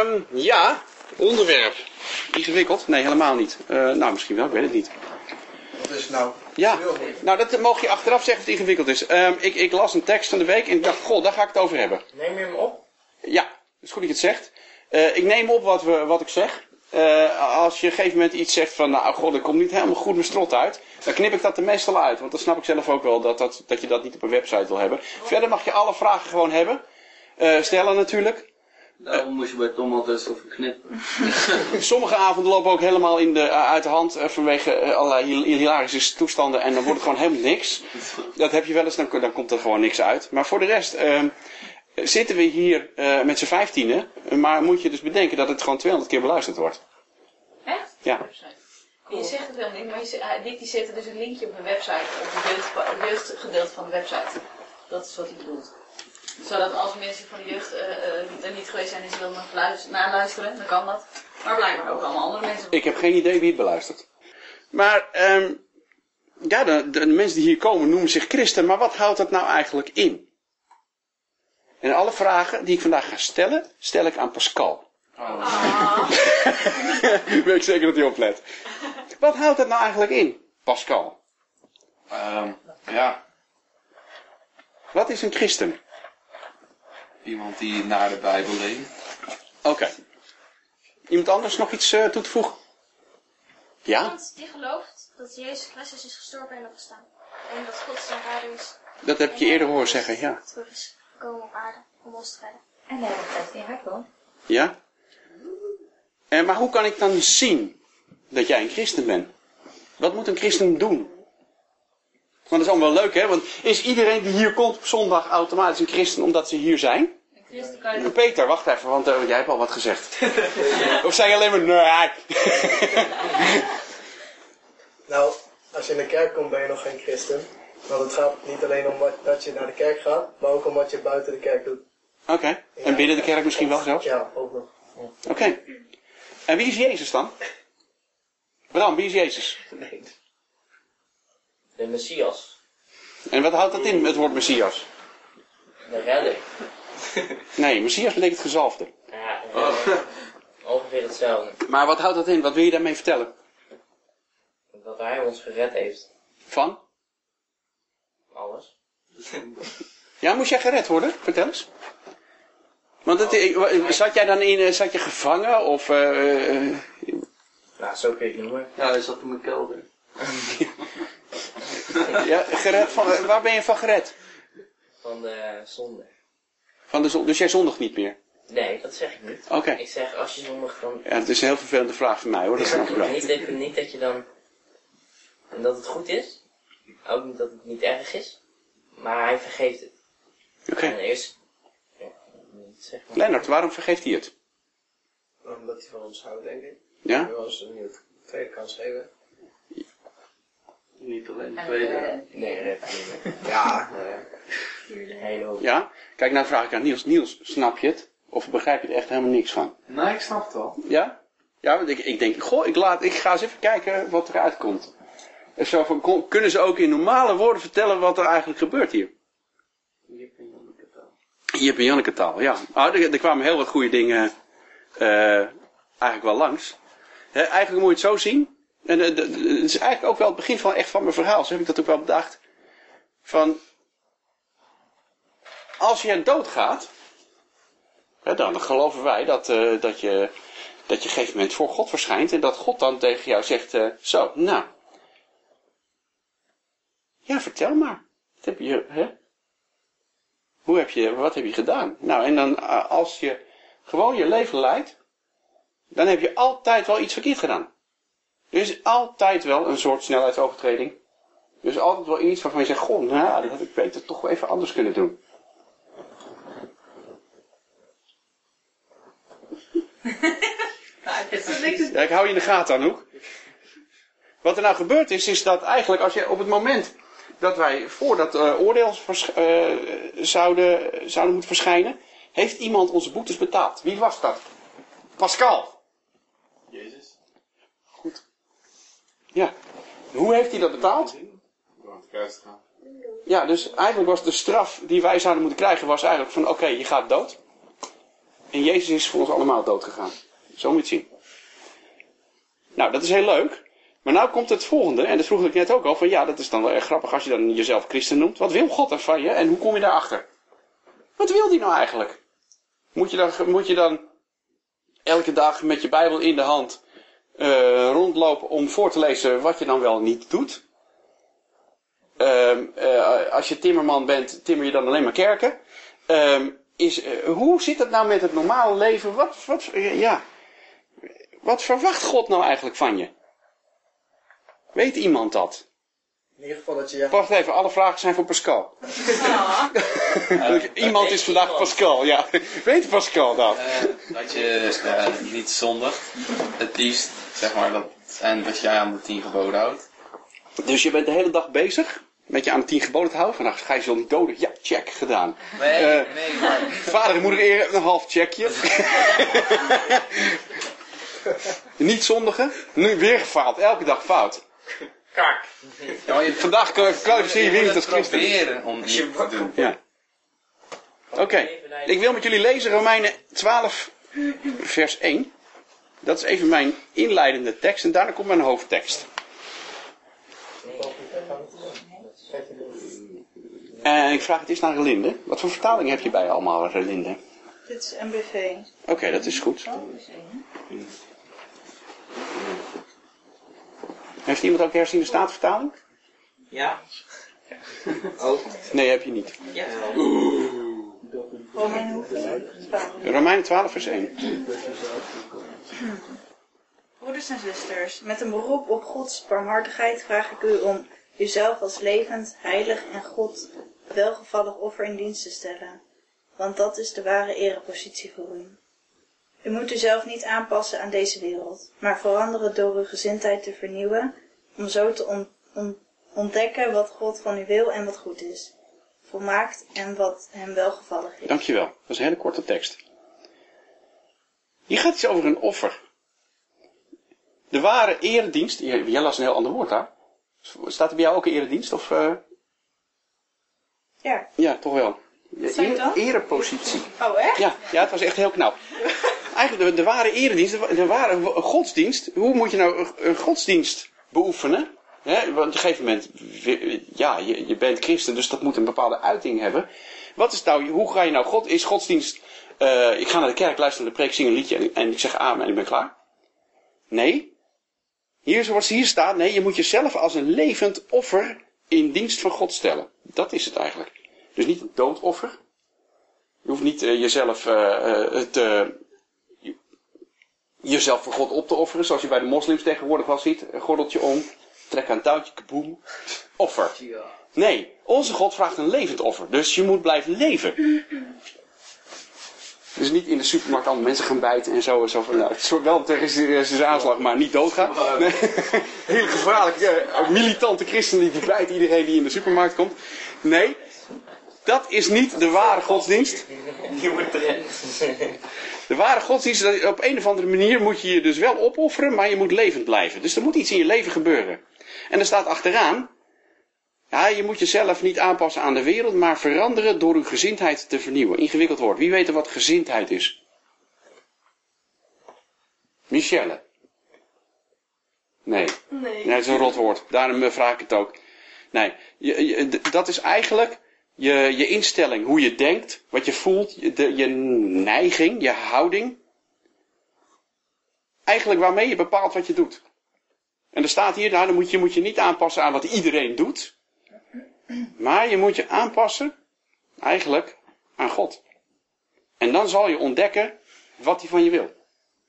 Ja, onderwerp. Ingewikkeld? Nee, helemaal niet. Nou, misschien wel, ik weet het niet. Wat is het nou? Ja, nou dat mag je achteraf zeggen of het ingewikkeld is. Ik las een tekst van de week en ik dacht, goh, daar ga ik het over hebben. Neem je hem op? Ja, het is goed dat je het zegt. Ik neem op wat ik zeg. Als je op een gegeven moment iets zegt van, nou god, dat komt niet helemaal goed mijn strot uit. Dan knip ik dat er meestal uit. Want dan snap ik zelf ook wel dat je dat niet op een website wil hebben. Verder mag je alle vragen gewoon hebben. Stellen natuurlijk. Daarom moest je bij Tom altijd zo verknippen. Sommige avonden lopen ook helemaal uit de hand vanwege allerlei hilarische toestanden. En dan wordt het gewoon helemaal niks. Dat heb je wel eens, dan komt er gewoon niks uit. Maar voor de rest zitten we hier met z'n 15. Maar moet je dus bedenken dat het gewoon 200 keer beluisterd wordt. Echt? Ja. Je zegt het wel niet, maar Dick die zet er dus een linkje op de website, op het jeugdgedeelte van de website. Dat is wat hij bedoelt. Zodat als mensen van de jeugd er niet geweest zijn en ze willen nog naluisteren, dan kan dat. Maar blijkbaar ook allemaal andere mensen. Ik heb geen idee wie het beluistert. Maar ja, de mensen die hier komen noemen zich christen. Maar wat houdt dat nou eigenlijk in? En alle vragen die ik vandaag ga stellen, stel ik aan Pascal. Weet ik zeker dat hij oplet. Wat houdt dat nou eigenlijk in, Pascal? Ja, Wat is een christen? iemand die naar de Bijbel leeft. Oké. Iemand anders nog iets toe te voegen? Ja? Iemand die gelooft dat Jezus Christus is gestorven en opgestaan. En dat God zijn vader is. Dat heb ik je eerder horen zeggen, ja. Terug is gekomen op aarde om ons te redden. En de hele tijd in hart hoor. Ja? Maar hoe kan ik dan zien dat jij een christen bent? Wat moet een christen doen? Want dat is allemaal wel leuk, hè? Want is iedereen die hier komt op zondag automatisch een christen omdat ze hier zijn? Een christen kan je Peter, wacht even, want jij hebt al wat gezegd. Of zei je alleen maar nee? Nou, als je in de kerk komt ben je nog geen christen. Want het gaat niet alleen om dat je naar de kerk gaat, maar ook om wat je buiten de kerk doet. Oké. En binnen de kerk misschien wel zelfs? Ja, ook nog. Oké. En wie is Jezus dan? Bram, wie is Jezus? De Messias. En wat houdt dat in, het woord Messias? De redder. Nee, Messias betekent gezalfde. Ja, ongeveer hetzelfde. Maar wat houdt dat in? Wat wil je daarmee vertellen? Dat hij ons gered heeft. Van? Alles. Ja, moest jij gered worden? Vertel eens. Want zat jij dan zat je gevangen of... Nou, zo kun je het noemen. Ja, hij zat in mijn kelder. ja, gered van, waar ben je van gered? Van de zonde. Van de dus jij zondigt niet meer? Nee, dat zeg ik niet. Oké. Ik zeg, als je zondigt dan... Ja, het is een heel vervelende vraag voor mij hoor, dat snap ik wel. Niet dat je dan... En dat het goed is. Ook niet dat het niet erg is. Maar hij vergeeft het. Oké. En eerst... Ja, zeg maar. Lennart, waarom vergeeft hij het? Omdat hij van ons houdt, denk ik. Ja? We ons een tweede kans geven. Niet alleen de tweede. Nee, red niet meer. Ja. Hele hoop. Ja? Kijk, nou vraag ik aan Niels. Niels, snap je het? Of begrijp je er echt helemaal niks van? Nee, ik snap het wel. Ja? Ja, want ik denk, goh, ik ga eens even kijken wat eruit komt. En zo van, kunnen ze ook in normale woorden vertellen wat er eigenlijk gebeurt hier? Jip en Janneke taal. Jip en Janneke taal, ja. Nou, er kwamen heel wat goede dingen eigenlijk wel langs. Eigenlijk moet je het zo zien. En het is eigenlijk ook wel het begin van mijn verhaal. Zo heb ik dat ook wel bedacht. Van, als je doodgaat, dan geloven wij dat je op een gegeven moment voor God verschijnt. En dat God dan tegen jou zegt, zo, nou. Ja, vertel maar. Wat heb je gedaan? Nou, en dan als je gewoon je leven leidt, dan heb je altijd wel iets verkeerd gedaan. Er is altijd wel een soort snelheidsovertreding. Er is altijd wel iets waarvan je zegt, goh, nou, dat had ik beter toch wel even anders kunnen doen. Ja, ik hou je in de gaten, Anouk. Wat er nou gebeurd is dat eigenlijk als je op het moment dat wij voor dat oordeel zouden moeten verschijnen, heeft iemand onze boetes betaald. Wie was dat? Pascal. Jezus. Goed. Ja. Hoe heeft hij dat betaald? Door aan het kruis te gaan. Ja, dus eigenlijk was de straf die wij zouden moeten krijgen, was eigenlijk van oké, je gaat dood. En Jezus is voor ons allemaal dood gegaan. Zo moet je het zien. Nou, dat is heel leuk. Maar nou komt het volgende. En dat vroeg ik net ook al. Van ja, dat is dan wel erg grappig als je dan jezelf christen noemt. Wat wil God er van je? En hoe kom je daarachter? Wat wil hij nou eigenlijk? Moet je dan elke dag met je Bijbel in de hand rondlopen om voor te lezen wat je dan wel niet doet? Als je timmerman bent, timmer je dan alleen maar kerken? Hoe zit het nou met het normale leven? Wat verwacht God nou eigenlijk van je? Weet iemand dat? In ieder geval dat je... Wacht even, alle vragen zijn voor Pascal. Iemand is vandaag Pascal, ja. Weet Pascal dat? Dat je niet zondigt. Het liefst, zeg maar, en dat jij aan de 10 geboden houdt. Dus je bent de hele dag bezig met je aan de 10 geboden te houden. Vandaag ga je ze niet doden. Ja, check, gedaan. Nee, maar... Vader en moeder eer, een half checkje. Niet zondigen. Nu weer gefaald. Elke dag fout. Kak. Ja, maar vandaag kwalificeer je weer niet als christen. Proberen om niet te doen. Ja. Oké. Ik wil met jullie lezen Romeinen 12 vers 1. Dat is even mijn inleidende tekst. En daarna komt mijn hoofdtekst. En ik vraag het eerst naar Relinde. Wat voor vertaling heb je bij allemaal, Relinde? Dit is MBV. Oké, dat is goed. Heeft iemand ook herziende statenvertaling? Ja. Oh. Nee, heb je niet. Ja. Romeinen hoeveel? Romeinen 12 vers 1. Broeders en zusters, met een beroep op Gods barmhartigheid vraag ik u om uzelf als levend, heilig en God welgevallig offer in dienst te stellen. Want dat is de ware erepositie voor u. U moet uzelf niet aanpassen aan deze wereld, maar veranderen door uw gezindheid te vernieuwen, om zo te ontdekken wat God van u wil en wat goed is. Volmaakt en wat hem welgevallig is. Dankjewel, dat is een hele korte tekst. Hier gaat iets over een offer. De ware eredienst, jij las een heel ander woord daar. Staat er bij jou ook een eredienst? Of, Ja. Ja, toch wel. Zei je dan? Erepositie. Oh, echt? Ja, het was echt heel knap. Eigenlijk de ware eredienst, de ware godsdienst. Hoe moet je nou een godsdienst beoefenen? Want op een gegeven moment, ja, je bent christen, dus dat moet een bepaalde uiting hebben. Wat is nou, hoe ga je nou, is godsdienst, ik ga naar de kerk, luister naar de preek, zing een liedje en ik zeg amen en ik ben klaar? Nee. Zoals hier staat, nee, je moet jezelf als een levend offer in dienst van God stellen. Dat is het eigenlijk. Dus niet een doodoffer. Je hoeft niet jezelf voor God op te offeren, zoals je bij de moslims tegenwoordig wel ziet. Een gordeltje om, trek aan een touwtje, kaboom, offer. Nee, onze God vraagt een levend offer. Dus je moet blijven leven. Dus niet in de supermarkt allemaal mensen gaan bijten en zo. Van, nou, het is wel tegen aanslag, maar niet doodgaan. Nee. Hele gevaarlijke, militante christenen die bijten iedereen die in de supermarkt komt. Nee, dat is niet de ware godsdienst. De ware godsdienst, op een of andere manier moet je je dus wel opofferen, maar je moet levend blijven. Dus er moet iets in je leven gebeuren. En er staat achteraan, ja, je moet jezelf niet aanpassen aan de wereld, maar veranderen door uw gezindheid te vernieuwen. Ingewikkeld woord. Wie weet wat gezindheid is? Michelle? Nee. Nee, dat is een rotwoord. Daarom vraag ik het ook. Nee, dat is eigenlijk je instelling, hoe je denkt, wat je voelt, je neiging, je houding. Eigenlijk waarmee je bepaalt wat je doet. En er staat hier, nou, dan moet je niet aanpassen aan wat iedereen doet. Maar je moet je aanpassen, eigenlijk, aan God. En dan zal je ontdekken wat hij van je wil.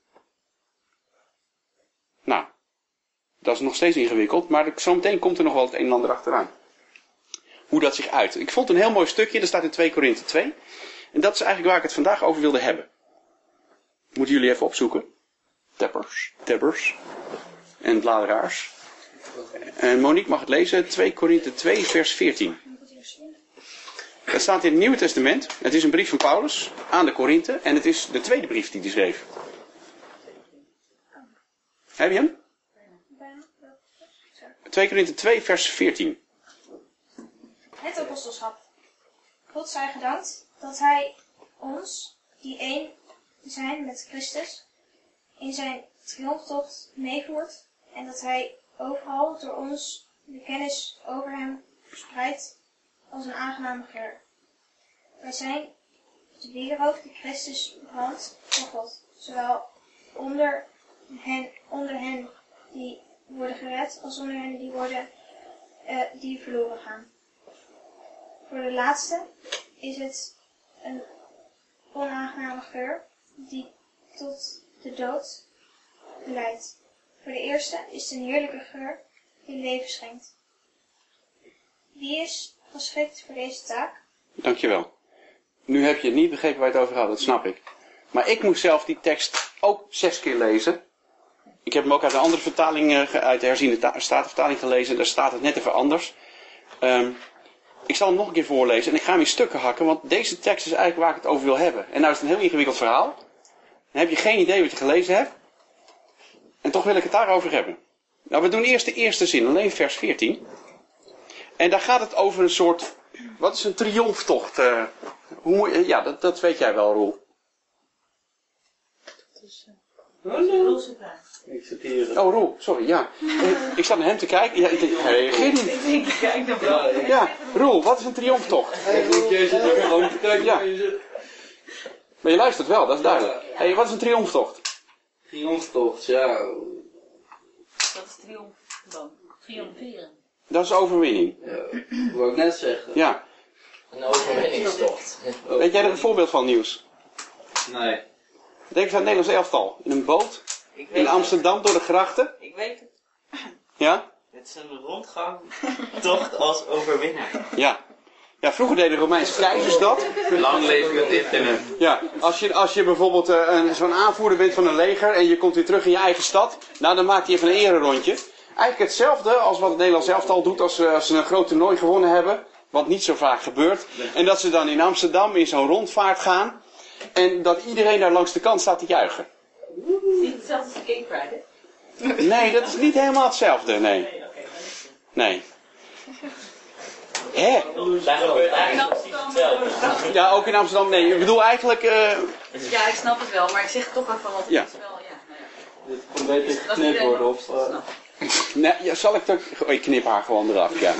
Nou, dat is nog steeds ingewikkeld, maar zometeen komt er nog wel het een en ander achteraan. Hoe dat zich uit. Ik vond een heel mooi stukje, dat staat in 2 Korinthe 2. En dat is eigenlijk waar ik het vandaag over wilde hebben. Moeten jullie even opzoeken. Tebbers. En bladeraars. En Monique mag het lezen, 2 Korinthe 2 vers 14. Dat staat in het Nieuwe Testament. Het is een brief van Paulus aan de Korinthe. En het is de tweede brief die hij schreef. Heb je hem? 2 Korinthe 2 vers 14. Het apostelschap. God zij gedankt dat hij ons, die één zijn met Christus in zijn triomftocht meevoert en dat hij overal door ons de kennis over hem verspreidt als een aangename geur. Wij zijn de wierook die Christus brandt voor God, zowel onder hen die worden gered als onder hen die verloren gaan. Voor de laatste is het een onaangename geur die tot de dood leidt. Voor de eerste is het een heerlijke geur die leven schenkt. Wie is geschikt voor deze taak? Dankjewel. Nu heb je niet begrepen waar je het over had, dat snap ik. Maar ik moest zelf die tekst ook 6 keer lezen. Ik heb hem ook uit een andere vertaling, uit de herziende statenvertaling gelezen. Daar staat het net even anders. Ik zal hem nog een keer voorlezen en ik ga hem in stukken hakken, want deze tekst is eigenlijk waar ik het over wil hebben. En nou is het een heel ingewikkeld verhaal. Dan heb je geen idee wat je gelezen hebt. En toch wil ik het daarover hebben. Nou, we doen eerst de eerste zin, alleen vers 14. En daar gaat het over een soort, wat is een triomftocht? Dat weet jij wel, Roel. Ik zit hier. Oh, Roel, sorry, ja. Ik zat naar hem te kijken. Ja, ik denk, reageer niet. Ik kijk naar boven. Ja, Roel, wat is een triomftocht? Jij zit er gewoon te kijken. Ja. Maar je Maar je luistert wel, dat is duidelijk. Hé, wat is een triomftocht? triomftocht, ja. Dat is triomf dan. Triomferen. Dat is overwinning. Dat wou ik net zeggen. Ja. Een overwinningstocht. Weet jij er een voorbeeld van, Nieuws? Nee. Denk eens aan het Nederlands elftal. In een boot, Ik weet in Amsterdam, door de grachten. Ik weet het. Ja? Het is een rondgangtocht als overwinnaar. Ja. Ja, vroeger deden de Romeinse keizers dat. Lang leven het internet. Ja, als je bijvoorbeeld zo'n aanvoerder bent van een leger en je komt weer terug in je eigen stad, nou dan maakt hij even een ererondje. Eigenlijk hetzelfde als wat het Nederlands elftal doet als ze een groot toernooi gewonnen hebben, wat niet zo vaak gebeurt. En dat ze dan in Amsterdam in zo'n rondvaart gaan en dat iedereen daar langs de kant staat te juichen. Niet hetzelfde als de Gay Pride, hè? Nee, dat is niet helemaal hetzelfde, nee. Nee, oké, dan is het. Nee. Hè? Daar gebeurt eigenlijk precies hetzelfde. Ja, ook in Amsterdam, nee. Ik bedoel eigenlijk, Ja, ik snap het wel, maar ik zeg het toch even, want het Ja. is wel, ja, nou ja. Dit kon beter Dat is geknipt iedereen worden wel. op straat. Snap. nee, ja, zal ik het ook... Oh, ik knip haar gewoon eraf, ja.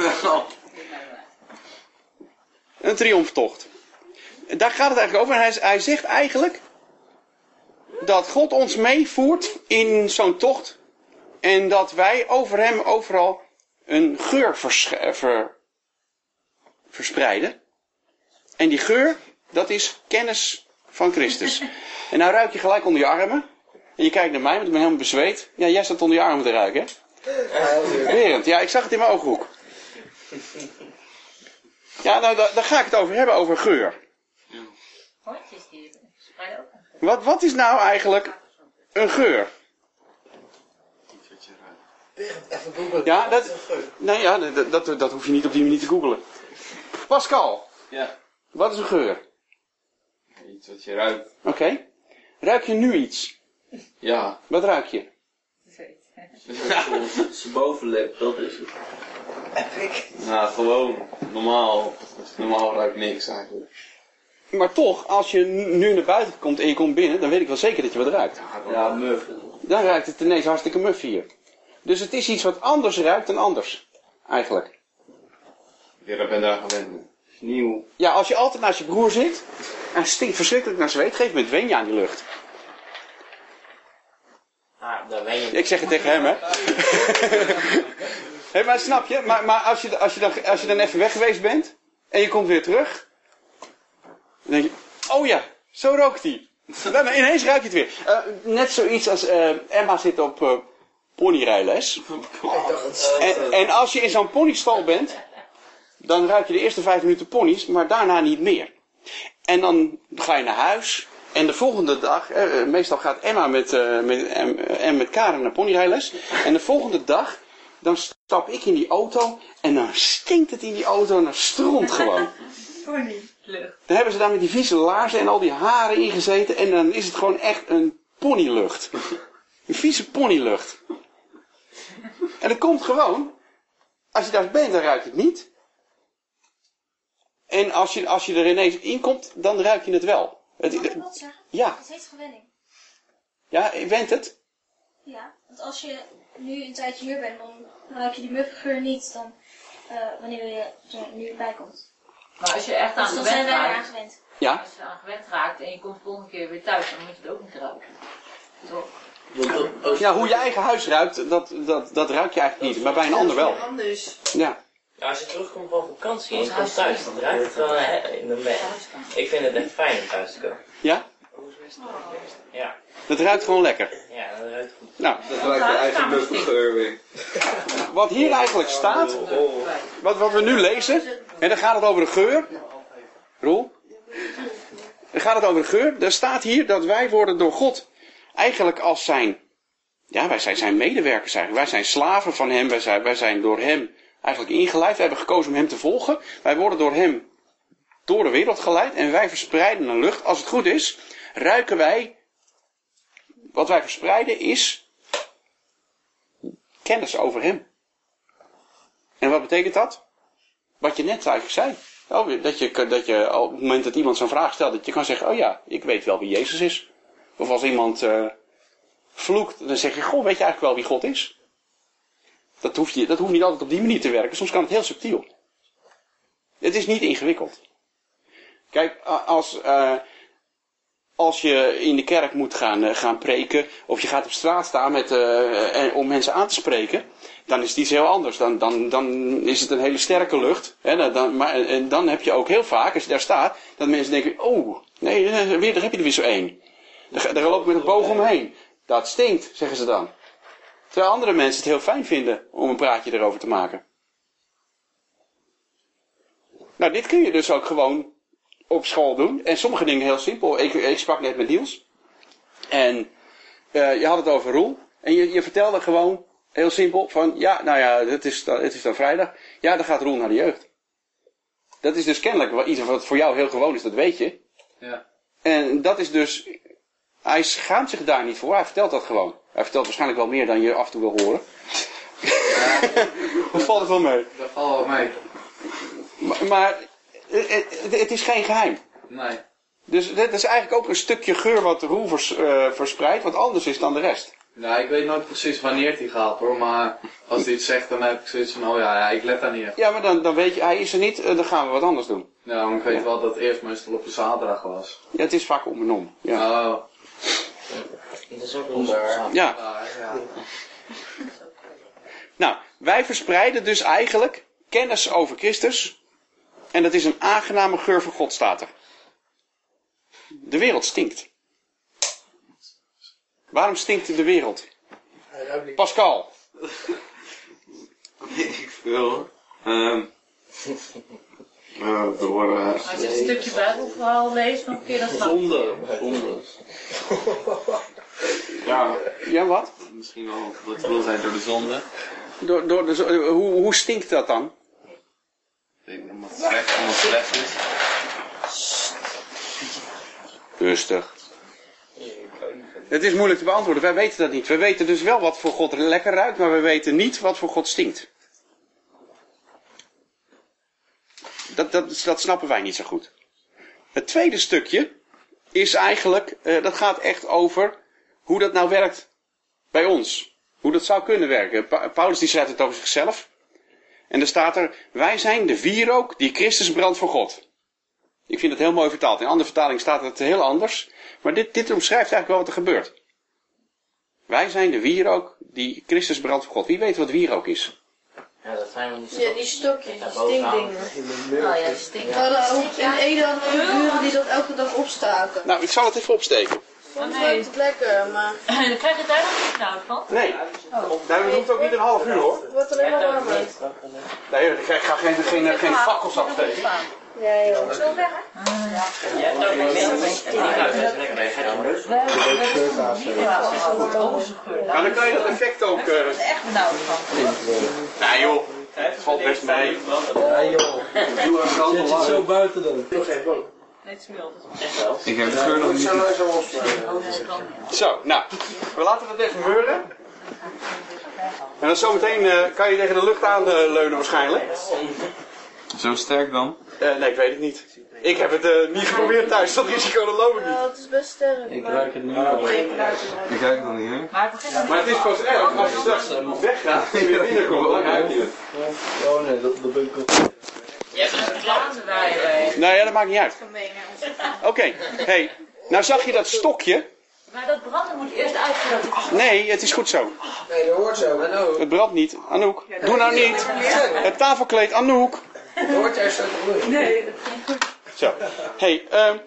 Een triomftocht. Daar gaat het eigenlijk over. En hij zegt eigenlijk dat God ons meevoert in zo'n tocht. En dat wij over hem overal een geur verspreiden. En die geur, dat is kennis van Christus. En nou ruik je gelijk onder je armen. En je kijkt naar mij, want ik ben helemaal bezweet. Ja, jij staat onder je armen te ruiken, hè? Berend, ja, ik zag het in mijn ooghoek. Ja, nou, daar ga ik het over hebben, over geur. Hondjes die spreiden ook een geur. Wat is nou eigenlijk een geur? Berend, even googlen. Ja, nee, ja, dat hoef je niet op die manier te googlen. Pascal, Ja, wat is een geur? iets wat je ruikt. Oké. Ruik je nu iets? Ja. Wat ruik je? Zijn bovenlip, dat is het. Nou, gewoon. Normaal. Normaal ruikt niks eigenlijk. Maar toch, als je nu naar buiten komt en je komt binnen, dan weet ik wel zeker dat je wat ruikt. Ja, muf. Dan ruikt het ineens hartstikke muf hier. Dus het is iets wat anders ruikt dan anders. Eigenlijk. Ik ben daar gewend. Nieuw. Ja, als je altijd naast je broer zit en het stinkt verschrikkelijk naar zweet, geef me het wen je aan die lucht. Ah, daar ben je. Ik zeg het tegen hem, hè. Hé, maar snap je? Maar als je dan even weg geweest bent en je komt weer terug, dan denk je, oh ja, zo rookt hij. Dan ineens ruik je het weer. Net zoiets als Emma zit op ponyrijles. En als je in zo'n ponystal bent, dan ruik je de eerste 5 minuten ponies, maar daarna niet meer. En dan ga je naar huis. En de volgende dag, meestal gaat Emma met Karen naar ponyrijles. En de volgende dag, dan stap ik in die auto. En dan stinkt het in die auto en dan stront gewoon. Dan hebben ze daar met die vieze laarzen en al die haren ingezeten. En dan is het gewoon echt een ponylucht. Een vieze ponylucht. En dat komt gewoon, als je daar bent, dan ruik je het niet. En als je er ineens in komt, dan ruik je het wel. Mag ik wat zeggen? Ja. Het heet gewenning. Ja, went het? Ja, want als je nu een tijdje hier bent, dan ruik je die muffengeur niet dan wanneer je er nu bij komt. Maar als je echt aan Dus dan zijn gewend wij eraan raakt, gewend. Ja. als je aan gewend raakt en je komt de volgende keer weer thuis, dan moet je het ook niet ruiken. Toch? Ja, hoe je eigen huis ruikt, dat ruik je eigenlijk niet. Maar bij een ander wel. Anders. Ja. Ja, als je terugkomt van vakantie en je komt thuis, dan ruikt het wel in de Ik vind het echt fijn om thuis te komen. Ja? Ja, Dat ruikt gewoon lekker. ja, dat ruikt goed. Nou, Dat ruikt je eigen muffengeur weer. wat hier eigenlijk staat, wat we nu lezen, en dan gaat het over de geur. Roel? Dan gaat het over de geur. Er staat hier dat wij worden door God eigenlijk als zijn, ja, wij zijn zijn medewerkers eigenlijk. Wij zijn slaven van hem, wij zijn door hem eigenlijk ingeleid. We hebben gekozen om hem te volgen. Wij worden door hem door de wereld geleid en wij verspreiden een lucht. Als het goed is, ruiken wij, wat wij verspreiden is kennis over hem. En wat betekent dat? Wat je net eigenlijk zei. Oh, dat je op het moment dat iemand zo'n vraag stelt, dat je kan zeggen, oh ja, ik weet wel wie Jezus is. Of als iemand vloekt, dan zeg je, goh, weet je eigenlijk wel wie God is? Dat hoeft niet altijd op die manier te werken. Soms kan het heel subtiel. Het is niet ingewikkeld. Kijk, als je in de kerk moet gaan preken, of je gaat op straat staan om mensen aan te spreken, dan is het iets heel anders. Dan is het een hele sterke lucht. Hè, en dan heb je ook heel vaak, als je daar staat, dat mensen denken, oh, nee, daar heb je er weer zo één. Daar loop ik met een boog omheen. Dat stinkt, zeggen ze dan. Terwijl andere mensen het heel fijn vinden om een praatje erover te maken. Nou, dit kun je dus ook gewoon op school doen. En sommige dingen heel simpel. Ik sprak net met Niels. En je had het over Roel. En je vertelde gewoon heel simpel van, ja, nou ja, het is dan vrijdag. Ja, dan gaat Roel naar de jeugd. Dat is dus kennelijk iets wat voor jou heel gewoon is, dat weet je. Ja. En dat is dus, hij schaamt zich daar niet voor. Hij vertelt dat gewoon. Hij vertelt waarschijnlijk wel meer dan je af en toe wil horen. Ja. Hoe valt het wel mee? Dat valt wel mee. Maar het is geen geheim. Nee. Dus dit is eigenlijk ook een stukje geur wat Roel verspreidt, wat anders is dan de rest. Nou, ik weet nooit precies wanneer hij gaat hoor, maar als hij iets zegt dan heb ik zoiets van, oh ja, ik let daar niet echt. Ja, maar dan weet je, hij is er niet, dan gaan we wat anders doen. Nou, ik weet wel dat het eerst meestal op een zaterdag was. Ja, het is vaak om en om. Ja. Oh. Dat is ook wel Ja. Ja. Nou, wij verspreiden dus eigenlijk kennis over Christus. En dat is een aangename geur van God, staat er. De wereld stinkt. Waarom stinkt de wereld? Pascal. Ik veel. Door Als je een stukje Bijbelverhaal leest, dan kun je dat snappen. zonde. Ja, wat? Misschien wel dat het wil zijn door de zonde. Hoe stinkt dat dan? Ik denk omdat het slecht is. Rustig. Het is moeilijk te beantwoorden. Wij weten dat niet. Wij weten dus wel wat voor God lekker ruikt, maar we weten niet wat voor God stinkt. Dat snappen wij niet zo goed. Het tweede stukje is eigenlijk, dat gaat echt over hoe dat nou werkt bij ons. Hoe dat zou kunnen werken. Paulus die schrijft het over zichzelf. En er staat er, wij zijn de wierook die Christus brandt voor God. Ik vind het heel mooi vertaald. In een andere vertaling staat het heel anders. Maar dit omschrijft eigenlijk wel wat er gebeurt. Wij zijn de wierook die Christus brandt voor God. Wie weet wat wierook is? Ja, dat zijn wel niet zo. Ja, die stokjes, die stinkdingen. Oh ja, die stinkt. We hadden ook in Ede hadden we buren die dat elke dag opstaken. Nou, ik zal het even opsteken. Soms ruikt het lekker, maar Dan krijg je daar nog niet nou van. Nee, dat hoeft ook niet een half uur hoor. het wordt alleen maar warmer. Nee, ik ga geen fakkels afsteken. Ja, joh. Zo weg, hè? Ja, dat is lekker bij. Maar dan kan je dat effect ook... Echt benauwd van. Nou joh, het valt best mee. Ja joh. Doe een grote Zit je het zo buiten dan? Nee, het is nu altijd wel. Ik heb de geur nog niet. Zo, nou, we laten het even meuren. En dan zometeen kan je tegen de lucht aan leunen waarschijnlijk. Zo sterk dan? Nee, ik weet het niet. Ik heb het niet geprobeerd thuis, dat risico dat loop ik niet. Het is best sterk. Ik ruik het nu al. Ik ruik het nog niet, hè? Maar het begint Maar het is pas erg als je straks weggaat en weer binnenkomt, dan ruik je het. Oh nee, dat ben ik ook. Je hebt een glazen bij. Nou ja, dat maakt niet uit. Oké, hey, nou zag je dat stokje? Maar dat branden moet eerst uit voordat het... Nee, het is goed zo. Nee, dat hoort zo. Het brandt niet. Anouk, doe nou niet. Het tafelkleed, Anouk. Dat hoort er zo te doen. Nee, dat ging goed. Zo. Hey,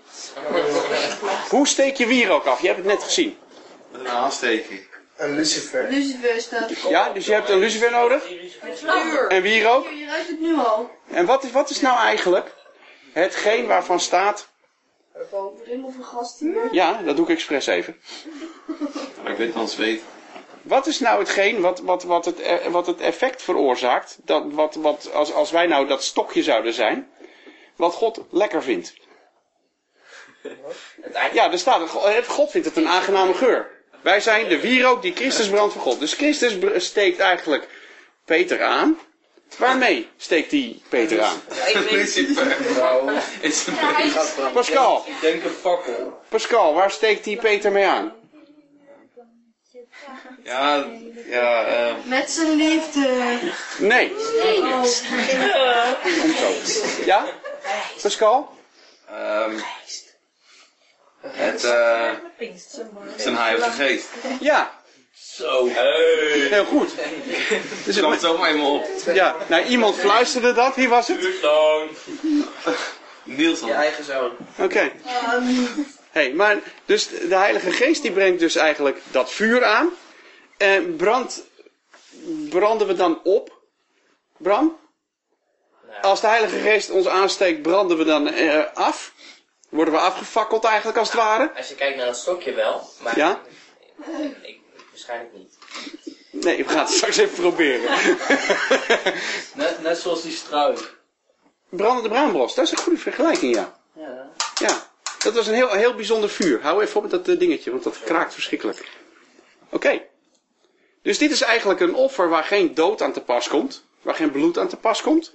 hoe steek je wierook af? Je hebt het net gezien. Met een aansteking. Een lucifer. Lucifer staat. Ja, dus je hebt een lucifer nodig. En wierook. Je ruikt het nu al. En wat is nou eigenlijk hetgeen waarvan staat... Helemaal vergast hier. Ja, dat doe ik expres even. Maar ik weet het weet. Wat is nou hetgeen wat het effect veroorzaakt, als wij nou dat stokje zouden zijn, wat God lekker vindt? Ja, er staat, God vindt het een aangename geur. Wij zijn de wierook die Christus brandt voor God. Dus Christus steekt eigenlijk Peter aan. Waarmee steekt hij Peter aan? Pascal. Ik denk een fakkel. Pascal, waar steekt hij Peter mee aan? Met zijn liefde. Nee. Ja? Pascal? Het zijn heilige geest. Ja. Zo. Heel goed. Dus het komt zomaar eenmaal op. Ja, nou iemand fluisterde dat. Wie was het? Niels Je eigen zoon. Oké. Hey, maar dus de Heilige Geest die brengt dus eigenlijk dat vuur aan. En branden we dan op? Bram? Als de Heilige Geest ons aansteekt, branden we dan af? Worden we afgefakkeld eigenlijk als het ware? Als je kijkt naar dat stokje wel, maar Ja? waarschijnlijk niet. Nee, we gaan het straks even proberen. Net zoals die struik. Brandende braambos, dat is een goede vergelijking, ja. Ja. Ja, dat was een heel bijzonder vuur. Hou even op met dat dingetje, want dat kraakt verschrikkelijk. Oké. Dus dit is eigenlijk een offer waar geen dood aan te pas komt. Waar geen bloed aan te pas komt.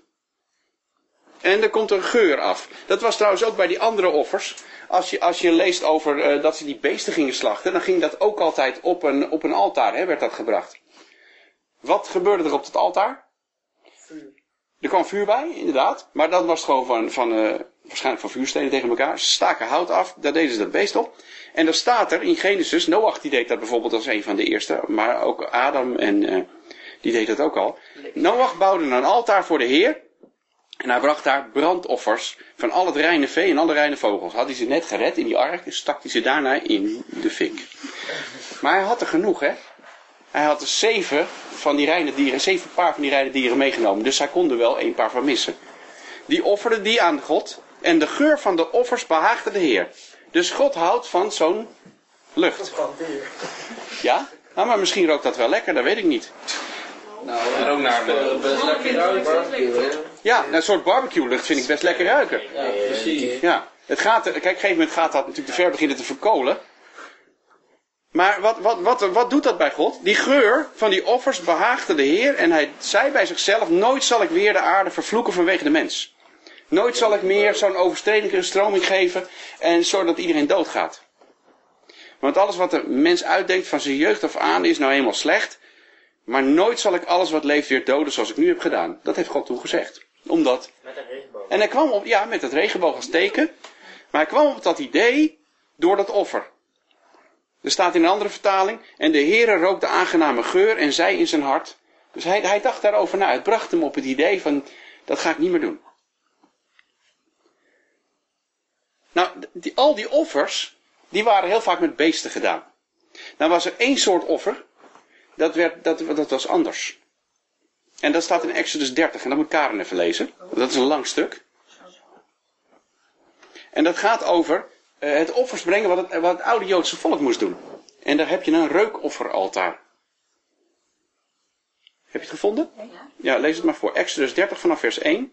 En er komt een geur af. Dat was trouwens ook bij die andere offers. Als je leest over dat ze die beesten gingen slachten, dan ging dat ook altijd op een altaar, hè, werd dat gebracht. Wat gebeurde er op het altaar? Vuur. Er kwam vuur bij, inderdaad. Maar dat was gewoon waarschijnlijk van vuurstenen tegen elkaar. Ze staken hout af, daar deden ze dat beest op. En dan staat er in Genesis, Noach die deed dat bijvoorbeeld als een van de eerste. Maar ook Adam en die deed dat ook al. Noach bouwde een altaar voor de Heer. En hij bracht daar brandoffers van al het reine vee en alle reine vogels. Had hij ze net gered in die ark en stak hij ze daarna in de fik. Maar hij had er genoeg, hè. Hij had er 7 paar van die reine dieren meegenomen. Dus hij kon er wel 1 paar van missen. Die offerde die aan God. En de geur van de offers behaagde de Heer. Dus God houdt van zo'n lucht. Ja? Nou, maar misschien rookt dat wel lekker, dat weet ik niet. Nou, en ook naar de... Best lekker ruiken. Ja, een soort barbecue lucht vind ik best lekker ruiken. Ja, precies. Ja. Kijk, op een gegeven moment gaat dat natuurlijk te ver beginnen te verkolen. Maar wat doet dat bij God? Die geur van die offers behaagde de Heer en hij zei bij zichzelf, nooit zal ik weer de aarde vervloeken vanwege de mens. Nooit zal ik meer zo'n overstredelijke stroming geven en zodat iedereen doodgaat. Want alles wat de mens uitdenkt van zijn jeugd af aan is nou eenmaal slecht. Maar nooit zal ik alles wat leeft weer doden zoals ik nu heb gedaan. Dat heeft God toen gezegd. Omdat... Met een regenboog. En hij kwam op, ja, met het regenboog als teken. Maar hij kwam op dat idee door dat offer. Er staat in een andere vertaling. En de Heere rook de aangename geur en zei in zijn hart. Dus hij dacht daarover na. Het bracht hem op het idee van, dat ga ik niet meer doen. Nou, al die offers, die waren heel vaak met beesten gedaan. Nou was er 1 soort offer. Dat was anders. En dat staat in Exodus 30. En dat moet Karen even lezen. Dat is een lang stuk. En dat gaat over het offers brengen wat het oude Joodse volk moest doen. En daar heb je een reukofferaltaar. Heb je het gevonden? Ja, lees het maar voor. Exodus 30 vanaf vers 1.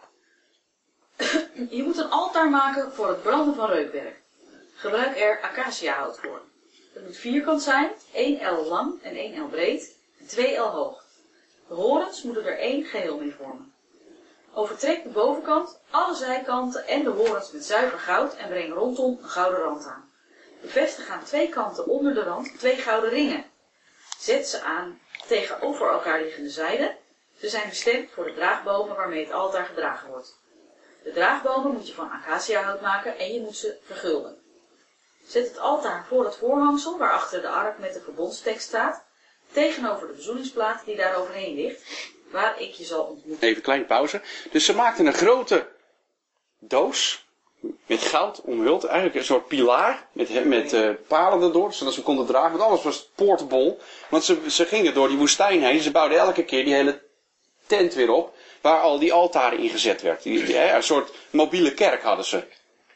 Je moet een altaar maken voor het branden van reukwerk. Gebruik er acaciahout voor. Het moet vierkant zijn, 1 L lang en 1 L breed en 2 L hoog. De horens moeten er 1 geheel mee vormen. Overtrek de bovenkant, alle zijkanten en de horens met zuiver goud en breng rondom een gouden rand aan. Bevestig aan 2 kanten onder de rand 2 gouden ringen. Zet ze aan tegenover elkaar liggende zijden. Ze zijn bestemd voor de draagbomen waarmee het altaar gedragen wordt. De draagbomen moet je van acaciahout maken en je moet ze vergulden. Zet het altaar voor het voorhangsel waarachter de ark met de verbondstekst staat, tegenover de verzoeningsplaat die daar overheen ligt, waar ik je zal ontmoeten. Even een kleine pauze. Dus ze maakten een grote doos met goud omhuld. Eigenlijk een soort pilaar met palen erdoor, zodat ze konden dragen. Want alles was portable. Want ze gingen door die woestijn heen. Ze bouwden elke keer die hele tent weer op, waar al die altaren ingezet werd. Een soort mobiele kerk hadden ze.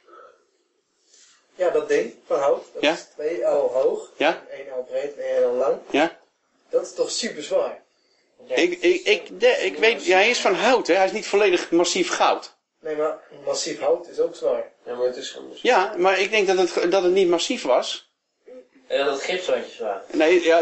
Ja, dat ding van hout, dat Ja? is 2 L hoog, Ja? 1 L breed en 1 L lang. Ja? Dat is toch super zwaar? Ik weet, ja, hij is van hout, hè? Hij is niet volledig massief goud. Nee, maar massief hout is ook zwaar. Ja, maar het is gewoon... Ja, maar ik denk dat het niet massief was. En dat het gipsrandjes waren. Nee, ja,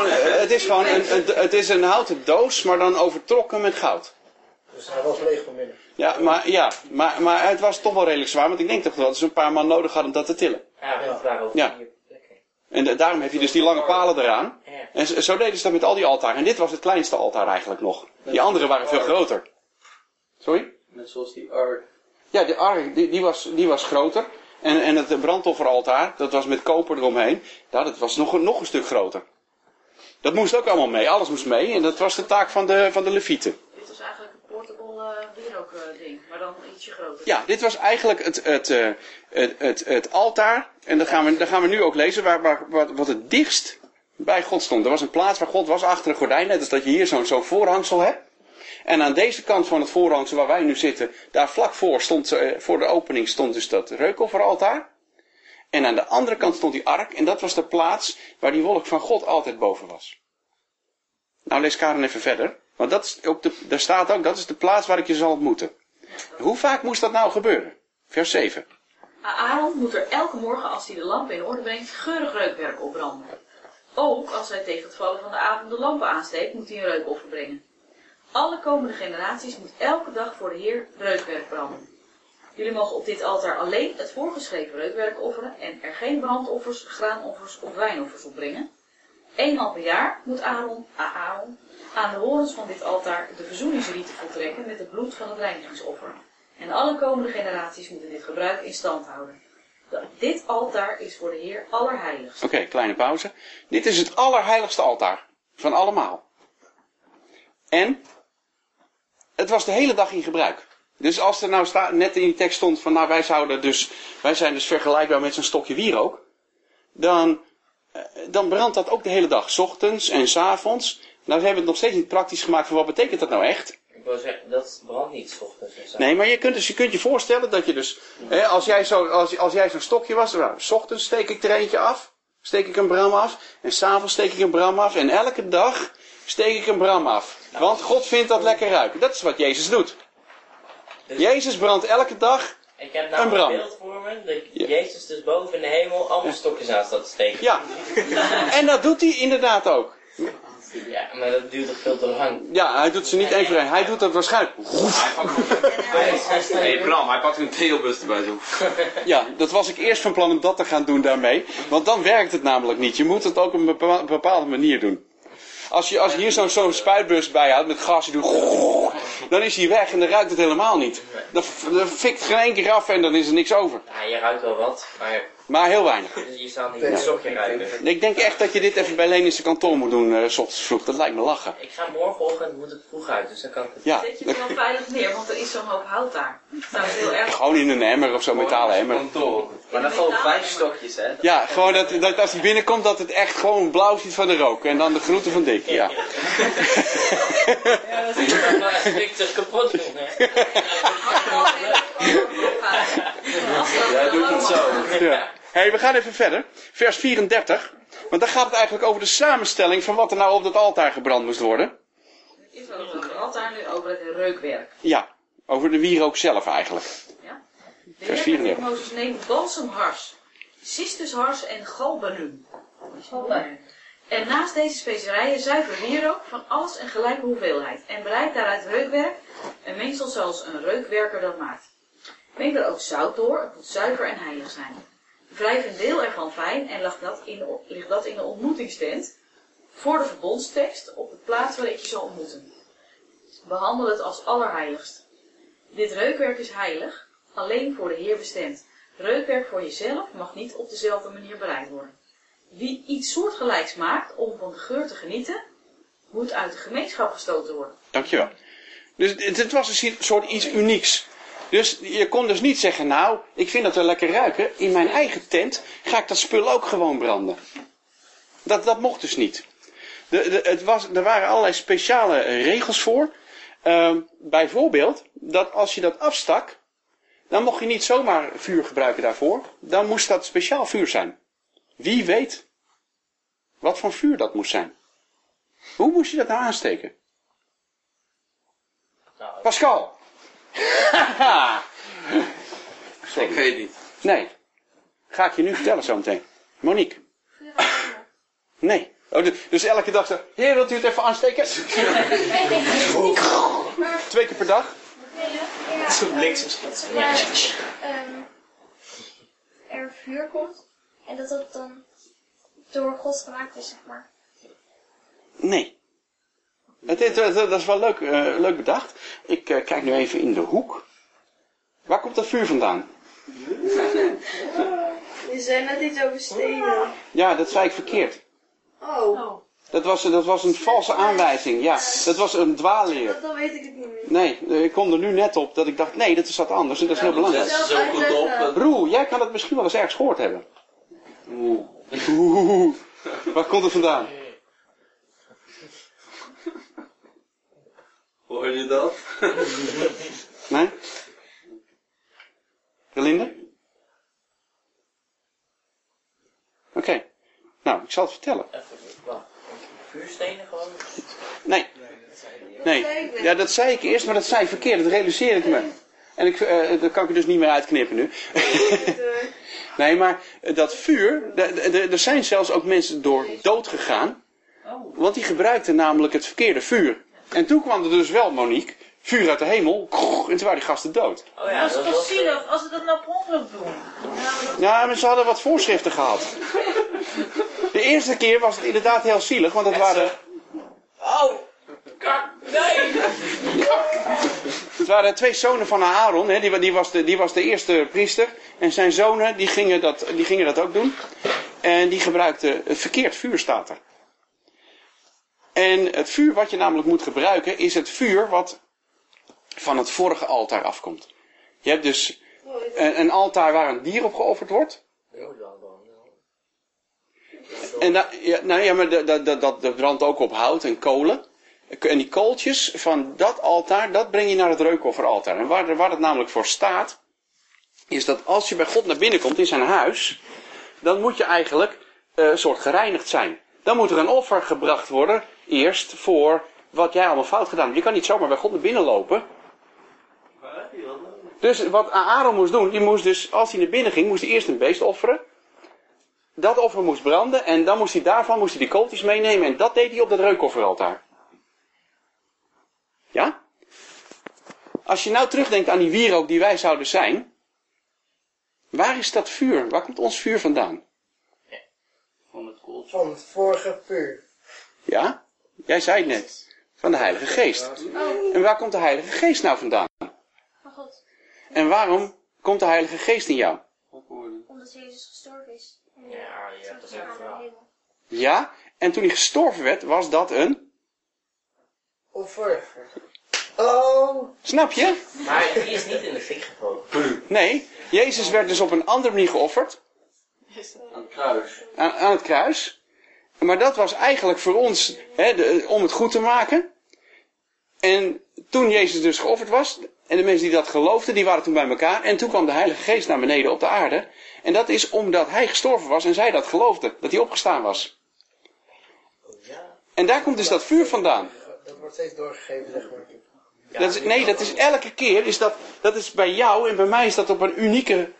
het is een houten doos, maar dan overtrokken met goud. Dus hij was leeg van binnen. Ja, maar het was toch wel redelijk zwaar, want ik denk toch wel dat ze een paar man nodig hadden om dat te tillen. Ja, dat waren ook Ja. 4 plekken. En daarom heb je dus die lange palen eraan. Ja. En zo deden ze dat met al die altaren. En dit was het kleinste altaar eigenlijk nog. Die andere waren veel groter. Sorry? Net zoals die ark. Ja, de ark, die was groter. En het brandofferaltaar, dat was met koper eromheen. Nou, dat was nog een stuk groter. Dat moest ook allemaal mee. Alles moest mee. En dat was de taak van de levieten. Dit was eigenlijk een portable wierook-ding, maar dan ietsje groter. Ja, dit was eigenlijk het altaar. En dat gaan we nu ook lezen, wat het dichtst bij God stond. Er was een plaats waar God was achter een gordijn. Net als dat je hier zo'n voorhangsel hebt. En aan deze kant van het voorhangsel waar wij nu zitten, daar vlak voor voor de opening stond dus dat reukofferaltaar. En aan de andere kant stond die ark. En dat was de plaats waar die wolk van God altijd boven was. Nou, lees Karen even verder. Want daar staat ook, dat is de plaats waar ik je zal ontmoeten. Hoe vaak moest dat nou gebeuren? Vers 7. Aaron moet er elke morgen, als hij de lampen in orde brengt, geurig reukwerk opbranden. Ook als hij tegen het vallen van de avond de lampen aansteekt, moet hij een reukoffer brengen. Alle komende generaties moet elke dag voor de Heer reukwerk branden. Jullie mogen op dit altaar alleen het voorgeschreven reukwerk offeren en er geen brandoffers, graanoffers of wijnoffers opbrengen. Eenmaal per jaar moet Aaron aan de horens van dit altaar de verzoeningsrieten voltrekken met het bloed van het reinigingsoffer. En alle komende generaties moeten dit gebruik in stand houden. Dit altaar is voor de Heer allerheiligst. Oké, kleine pauze. Dit is het allerheiligste altaar van allemaal. En het was de hele dag in gebruik. Dus als er nou net in die tekst stond van nou wij zijn dus vergelijkbaar met zo'n stokje wierook. Dan brandt dat ook de hele dag. 's Ochtends en 's avonds. Nou hebben we het nog steeds niet praktisch gemaakt van wat betekent dat nou echt. Ik wil zeggen, dat brandt niet 's ochtends en 's Nee, maar je kunt je voorstellen dat je dus, als jij zo'n stokje was, nou, 's ochtends steek ik er eentje af, steek ik een bram af, en 's avonds steek ik een bram af, en elke dag steek ik een bram af. Want God vindt dat lekker ruiken. Dat is wat Jezus doet. Jezus brandt elke dag Ik heb een nou bram. een beeld voor me, dat Jezus dus boven in de hemel allemaal stokjes aan staat te steken. Ja, en dat doet hij inderdaad ook. Ja, maar dat duurt toch veel te lang. Ja, hij doet ze niet één voor één. Hij doet dat waarschijnlijk. Hey Bram, hij pakt een deelbus erbij zo. Ja, dat was ik eerst van plan om dat te gaan doen daarmee. Want dan werkt het namelijk niet. Je moet het ook op een bepaalde manier doen. Als je hier zo'n spuitbus bij houdt met gas, je doet, dan is hij weg en dan ruikt het helemaal niet. Dan fikt geen één keer af en dan is er niks over. Ja, je ruikt wel wat, Maar heel weinig. maar je zal niet een stokje ruiken. Ik denk echt dat je dit even bij Leen in zijn kantoor moet doen, 's ochtends vroeg. Dat lijkt me lachen. Ik ga morgenochtend, moet het vroeg uit, dus dan kan ik het. Ja, Zet je het wel veilig neer, want er is zo'n hoop hout daar. Dat is heel erg. gewoon in een emmer of zo'n metalen emmer. Maar dan gewoon 5 stokjes, hè? Ja, gewoon dat als hij binnenkomt dat het echt gewoon blauw ziet van de rook. En dan de groeten van Dick, ja. Ja, dat is toch wel een stukje kapot doen, hè? Jij doet het zo. Ja. Hey, we gaan even verder. Vers 34. Want daar gaat het eigenlijk over de samenstelling van wat er nou op dat altaar gebrand moest worden. Is wel over het altaar, nu over het reukwerk. Ja, over de wierook zelf eigenlijk. Ja? De Vers Heer 34. Mozes neemt balsemhars, cistushars en galbanum. En naast deze specerijen zuiver wierook van alles een gelijke hoeveelheid. En bereid daaruit reukwerk Een mengsel zoals een reukwerker dat maakt. Meng er ook zout door, het moet zuiver en heilig zijn. Wrijf een deel ervan fijn en leg dat in de ontmoetingstent voor de verbondstekst op de plaats waar ik je zal ontmoeten. Behandel het als allerheiligst. Dit reukwerk is heilig, alleen voor de Heer bestemd. Reukwerk voor jezelf mag niet op dezelfde manier bereid worden. Wie iets soortgelijks maakt om van de geur te genieten, moet uit de gemeenschap gestoten worden. Dankjewel. Dus het was een soort iets unieks. Dus je kon dus niet zeggen, nou, ik vind dat wel lekker ruiken. In mijn eigen tent ga ik dat spul ook gewoon branden. Dat mocht dus niet. Er waren allerlei speciale regels voor. Bijvoorbeeld, dat als je dat afstak, dan mocht je niet zomaar vuur gebruiken daarvoor. Dan moest dat speciaal vuur zijn. Wie weet wat voor vuur dat moest zijn? Hoe moest je dat nou aansteken? Pascal! Ik weet niet. Nee. Ga ik je nu vertellen zometeen. Monique. Nee. Oh, dus elke dag zo. Heer, wilt u het even aansteken? 2 keer per dag? Zo'n bliksemschiet. Er vuur komt en dat dat dan door God gemaakt is, zeg maar. Nee. Dat is wel leuk bedacht. Ik kijk nu even in de hoek. Waar komt dat vuur vandaan? Je zei net iets over stenen. Ja, dat zei ik verkeerd. Oh, Dat was een valse aanwijzing. Ja, dat was een dwaalleer. dan weet ik het niet meer. Nee, ik kom er nu net op dat ik dacht, nee, dat is wat anders en dat is heel belangrijk. Zet ze zo goed op. Roel, jij kan het misschien wel eens ergens gehoord hebben. Oeh. Waar komt het vandaan? Hoor je dat? Nee? Relinde? Oké. Nou, ik zal het vertellen. Vuurstenen gewoon? Nee. Nee. Ja, dat zei ik eerst, maar dat zei ik verkeerd. Dat realiseer ik me. En dat kan ik er dus niet meer uitknippen nu. Nee, maar dat vuur... Er zijn zelfs ook mensen door dood gegaan. Want die gebruikten namelijk het verkeerde vuur. En toen kwam er dus wel, Monique, vuur uit de hemel. En toen waren die gasten dood. Oh ja, Dat is toch zielig als ze dat nou per ongeluk doen? Ja, maar ze hadden wat voorschriften gehad. De eerste keer was het inderdaad heel zielig, want het waren... Oh! Nee! Het waren 2 zonen van Aaron, hè, die was de eerste priester. En zijn zonen, die gingen dat ook doen. En die gebruikten het verkeerd vuur, staat er. En het vuur wat je namelijk moet gebruiken, is het vuur wat van het vorige altaar afkomt. Je hebt dus een altaar waar een dier op geofferd wordt. En dat brandt ook op hout en kolen. En die kooltjes van dat altaar, dat breng je naar het reukofferaltaar. En waar het namelijk voor staat, is dat als je bij God naar binnen komt in zijn huis, dan moet je eigenlijk een soort gereinigd zijn. Dan moet er een offer gebracht worden, eerst voor wat jij allemaal fout gedaan hebt. Je kan niet zomaar bij God naar binnen lopen. Dus wat Aaron moest doen, die moest dus, als hij naar binnen ging, moest hij eerst een beest offeren. Dat offer moest branden en dan moest hij die kooltjes meenemen en dat deed hij op dat reukofferaltaar. Ja? Als je nou terugdenkt aan die wierook die wij zouden zijn, waar is dat vuur? Waar komt ons vuur vandaan? Van het vorige vuur. Ja? Jij zei het net. Van de Heilige Geest. En waar komt de Heilige Geest nou vandaan? Van God. En waarom komt de Heilige Geest in jou? Omdat Jezus gestorven is. En Ja, je hebt dat ook naar de hemel. Ja? En toen hij gestorven werd, was dat een... Offer. Oh. Snap je? Maar die is niet in de fik gevlogen. Nee. Jezus werd dus op een andere manier geofferd. Aan het kruis. Aan het kruis. Maar dat was eigenlijk voor ons om het goed te maken. En toen Jezus dus geofferd was, en de mensen die dat geloofden, die waren toen bij elkaar. En toen kwam de Heilige Geest naar beneden op de aarde. En dat is omdat hij gestorven was en zij dat geloofden. Dat hij opgestaan was. En daar komt dus dat vuur vandaan. Dat wordt steeds doorgegeven, zeg maar. Dat is elke keer, dat is bij jou en bij mij is dat op een unieke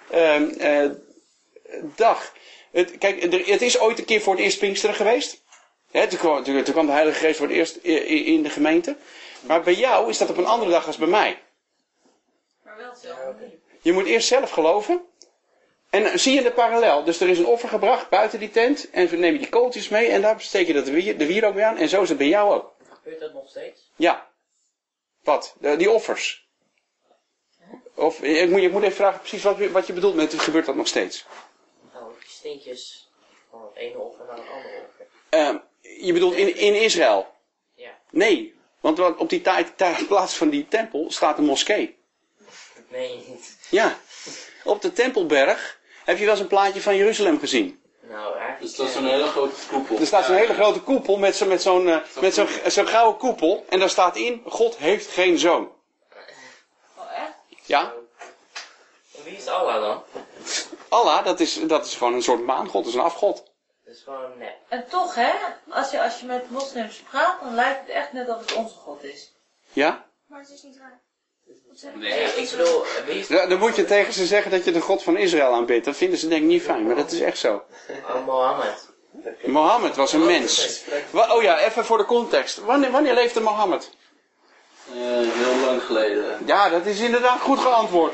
dag. Kijk, het is ooit een keer voor het eerst Pinksteren geweest. Toen kwam de Heilige Geest voor het eerst in de gemeente. Maar bij jou is dat op een andere dag als bij mij. Maar wel hetzelfde manier. Je moet eerst zelf geloven. En zie je de parallel. Dus er is een offer gebracht buiten die tent. En dan neem je die kooltjes mee. En daar steek je de wierook mee aan. En zo is het bij jou ook. Gebeurt dat nog steeds? Ja. Wat? Die offers. Of, ik moet even vragen precies wat je bedoelt met gebeurt dat nog steeds. Nou, die steentjes van het ene offer naar het andere offer. Je bedoelt in Israël? Ja. Nee. Want op die plaats van die tempel staat een moskee. Dat meen je niet. Ja. Op de Tempelberg heb je wel eens een plaatje van Jeruzalem gezien. Nou, eigenlijk... Dus dat is een hele grote koepel. Er staat zo'n hele grote koepel met zo'n gouden koepel. En daar staat in, God heeft geen zoon. Oh, echt? Ja? En wie is Allah dan? Allah, dat is gewoon een soort maangod, dat is een afgod. Dat is gewoon nep. En toch, hè, als je met moslims praat, dan lijkt het echt net of het onze God is. Ja? Maar het is niet waar. Nee, ik bedoel, wie is Dan moet je tegen ze zeggen dat je de God van Israël aanbidt. Dat vinden ze denk ik niet fijn, maar dat is echt zo. Oh, Mohammed. Mohammed was een mens. Oh ja, even voor de context. Wanneer leefde Mohammed? Heel lang geleden. Ja, dat is inderdaad goed geantwoord.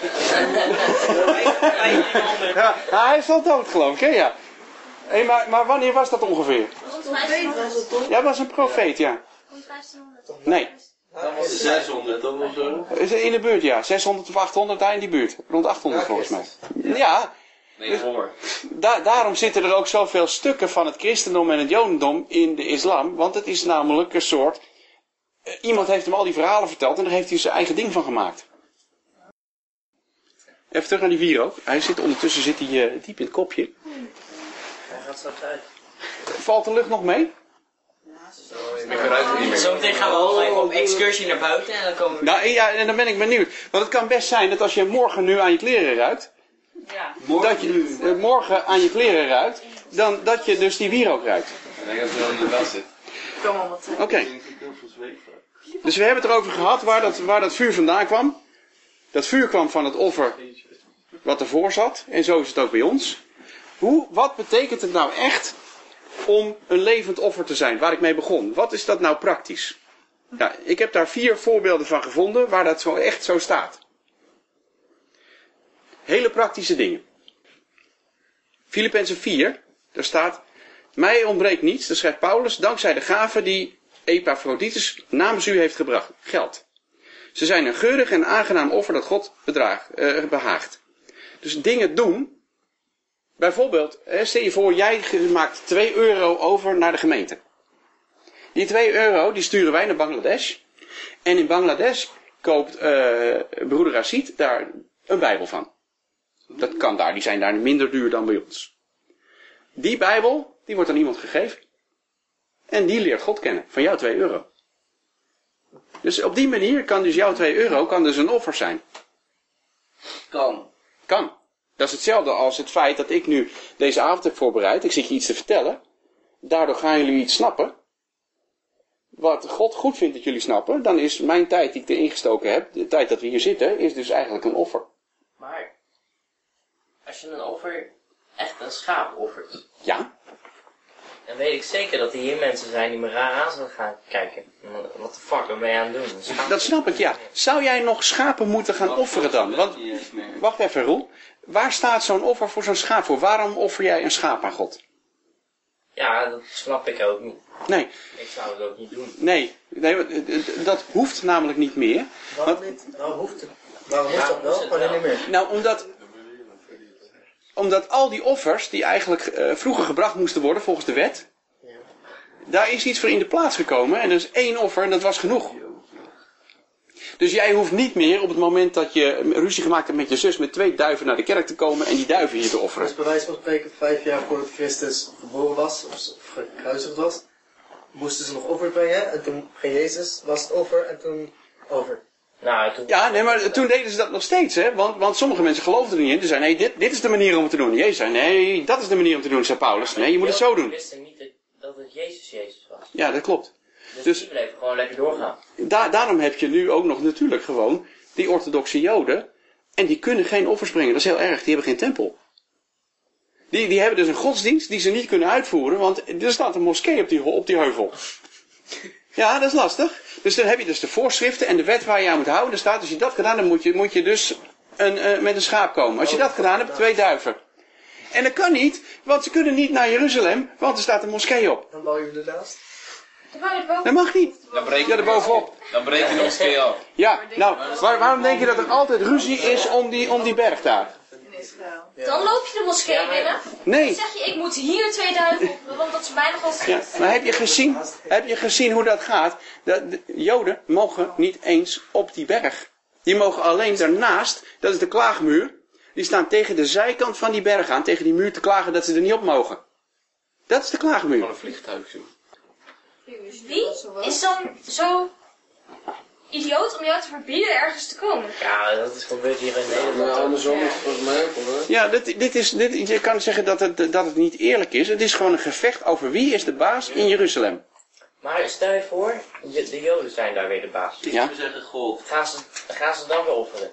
Ja, hij is al dood geloof ik, hè? Ja. Hey, maar wanneer was dat ongeveer? Rond 1500. Ja, was een profeet, ja. Rond 1500. Nee. 600 of zo. Is in de buurt, ja. 600 of 800, daar in die buurt. Rond 800 volgens mij. Ja, Nee, hoor. daarom zitten er ook zoveel stukken van het christendom en het jodendom in de islam. Want het is namelijk een soort... iemand heeft hem al die verhalen verteld en daar heeft hij zijn eigen ding van gemaakt. Even terug naar die wierook. Ondertussen zit hij diep in het kopje. Hij gaat straks uit. Valt de lucht nog mee? Ik ruik het niet meer. Zometeen gaan we allemaal even op excursie naar buiten en dan komen we... Nou ja, en dan ben ik benieuwd. Want het kan best zijn dat als je morgen nu aan je kleren ruikt... Ja. dat je morgen aan je kleren ruikt... dan dat je dus die wierook ruikt. Ik denk dat het wel in de was zit. Kom maar wat. Oké. Dus we hebben het erover gehad waar dat vuur vandaan kwam. Dat vuur kwam van het offer wat ervoor zat. En zo is het ook bij ons. Wat betekent het nou echt om een levend offer te zijn? Waar ik mee begon. Wat is dat nou praktisch? Nou, ik heb daar 4 voorbeelden van gevonden waar dat echt zo staat. Hele praktische dingen. Filippenzen 4, daar staat... Mij ontbreekt niets, dat schrijft Paulus, dankzij de gave die Epaphroditus namens u heeft gebracht. Geld. Ze zijn een geurig en aangenaam offer dat God behaagt. Dus dingen doen. Bijvoorbeeld, stel je voor, jij maakt €2 over naar de gemeente. Die €2, die sturen wij naar Bangladesh. En in Bangladesh koopt broeder Rashid daar een Bijbel van. Dat kan daar, die zijn daar minder duur dan bij ons. Die Bijbel, die wordt aan iemand gegeven. En die leert God kennen, van jouw €2. Dus op die manier kan dus jouw €2 kan dus een offer zijn. Kan. Dat is hetzelfde als het feit dat ik nu deze avond heb voorbereid. Ik zit je iets te vertellen. Daardoor gaan jullie iets snappen. Wat God goed vindt dat jullie snappen. Dan is mijn tijd die ik erin gestoken heb. De tijd dat we hier zitten. Is dus eigenlijk een offer. Maar, als je een offer, echt een schaap offert. Ja. Dan weet ik zeker dat er hier mensen zijn die me raar aan zullen gaan kijken. Wat de fuck, wat ben je aan het doen? Een schaap? Dat snap ik, ja. Zou jij nog schapen moeten gaan offeren dan? Want, wacht even Roel. Waar staat zo'n offer voor zo'n schaap voor? Waarom offer jij een schaap aan God? Ja, dat snap ik ook niet. Nee. Ik zou het ook niet doen. Nee, dat hoeft namelijk niet meer. Waarom niet? Waarom hoeft het? Waarom hoeft dat wel? Wanneer niet meer? Nou, omdat al die offers die eigenlijk vroeger gebracht moesten worden volgens de wet, daar is iets voor in de plaats gekomen en er is 1 offer en dat was genoeg. Dus jij hoeft niet meer op het moment dat je ruzie gemaakt hebt met je zus met 2 duiven naar de kerk te komen en die duiven hier te offeren. Dus bij wijze van spreken 5 jaar voordat Christus geboren was, of gekruisigd was, moesten ze nog offer brengen en toen ging Jezus, was het offer en toen over. Nou, toen... Ja, nee, maar toen deden ze dat nog steeds, hè? Want sommige mensen geloofden er niet in. Ze zeiden, nee, dit is de manier om het te doen. Jezus zei, nee, dat is de manier om te doen, zei Paulus. Nee, je moet het zo doen. Ze wisten niet dat het Jezus was. Ja, dat klopt. Dus die bleven gewoon lekker doorgaan. Daarom heb je nu ook nog natuurlijk gewoon die orthodoxe Joden. En die kunnen geen offers brengen. Dat is heel erg. Die hebben geen tempel. Die hebben dus een godsdienst die ze niet kunnen uitvoeren. Want er staat een moskee op die heuvel. Ja, dat is lastig. Dus dan heb je dus de voorschriften en de wet waar je aan moet houden. Er staat, als je dat gedaan hebt, moet je dus met een schaap komen. Als je dat gedaan hebt, 2 duiven. En dat kan niet, want ze kunnen niet naar Jeruzalem, want er staat een moskee op. Dan bouw je hem ernaast. Dat mag niet. Dan breek je Ja, erbovenop. Dan breek je de moskee af. Ja, nou, waarom denk je dat er altijd ruzie is om die berg daar? In Israël. Dan loop je de moskee binnen. Nee. Dan zeg je, ik moet hier 2 duiven op, want dat is mij nogal Ja, maar heb je gezien hoe dat gaat? De Joden mogen niet eens op die berg. Die mogen alleen daarnaast, dat is de klaagmuur. Die staan tegen de zijkant van die berg aan, tegen die muur te klagen dat ze er niet op mogen. Dat is de klaagmuur. Van een vliegtuig, zo. Wie is dan zo idioot om jou te verbieden ergens te komen? Ja, dat gebeurt hier in Nederland. Maar ook. andersom is het volgens mij ook hoor. Ja, je kan zeggen dat het niet eerlijk is. Het is gewoon een gevecht over wie is de baas in Jeruzalem. Maar stel je voor, de Joden zijn daar weer de baas. Ja. We zeggen God. Gaan ze dan weer offeren?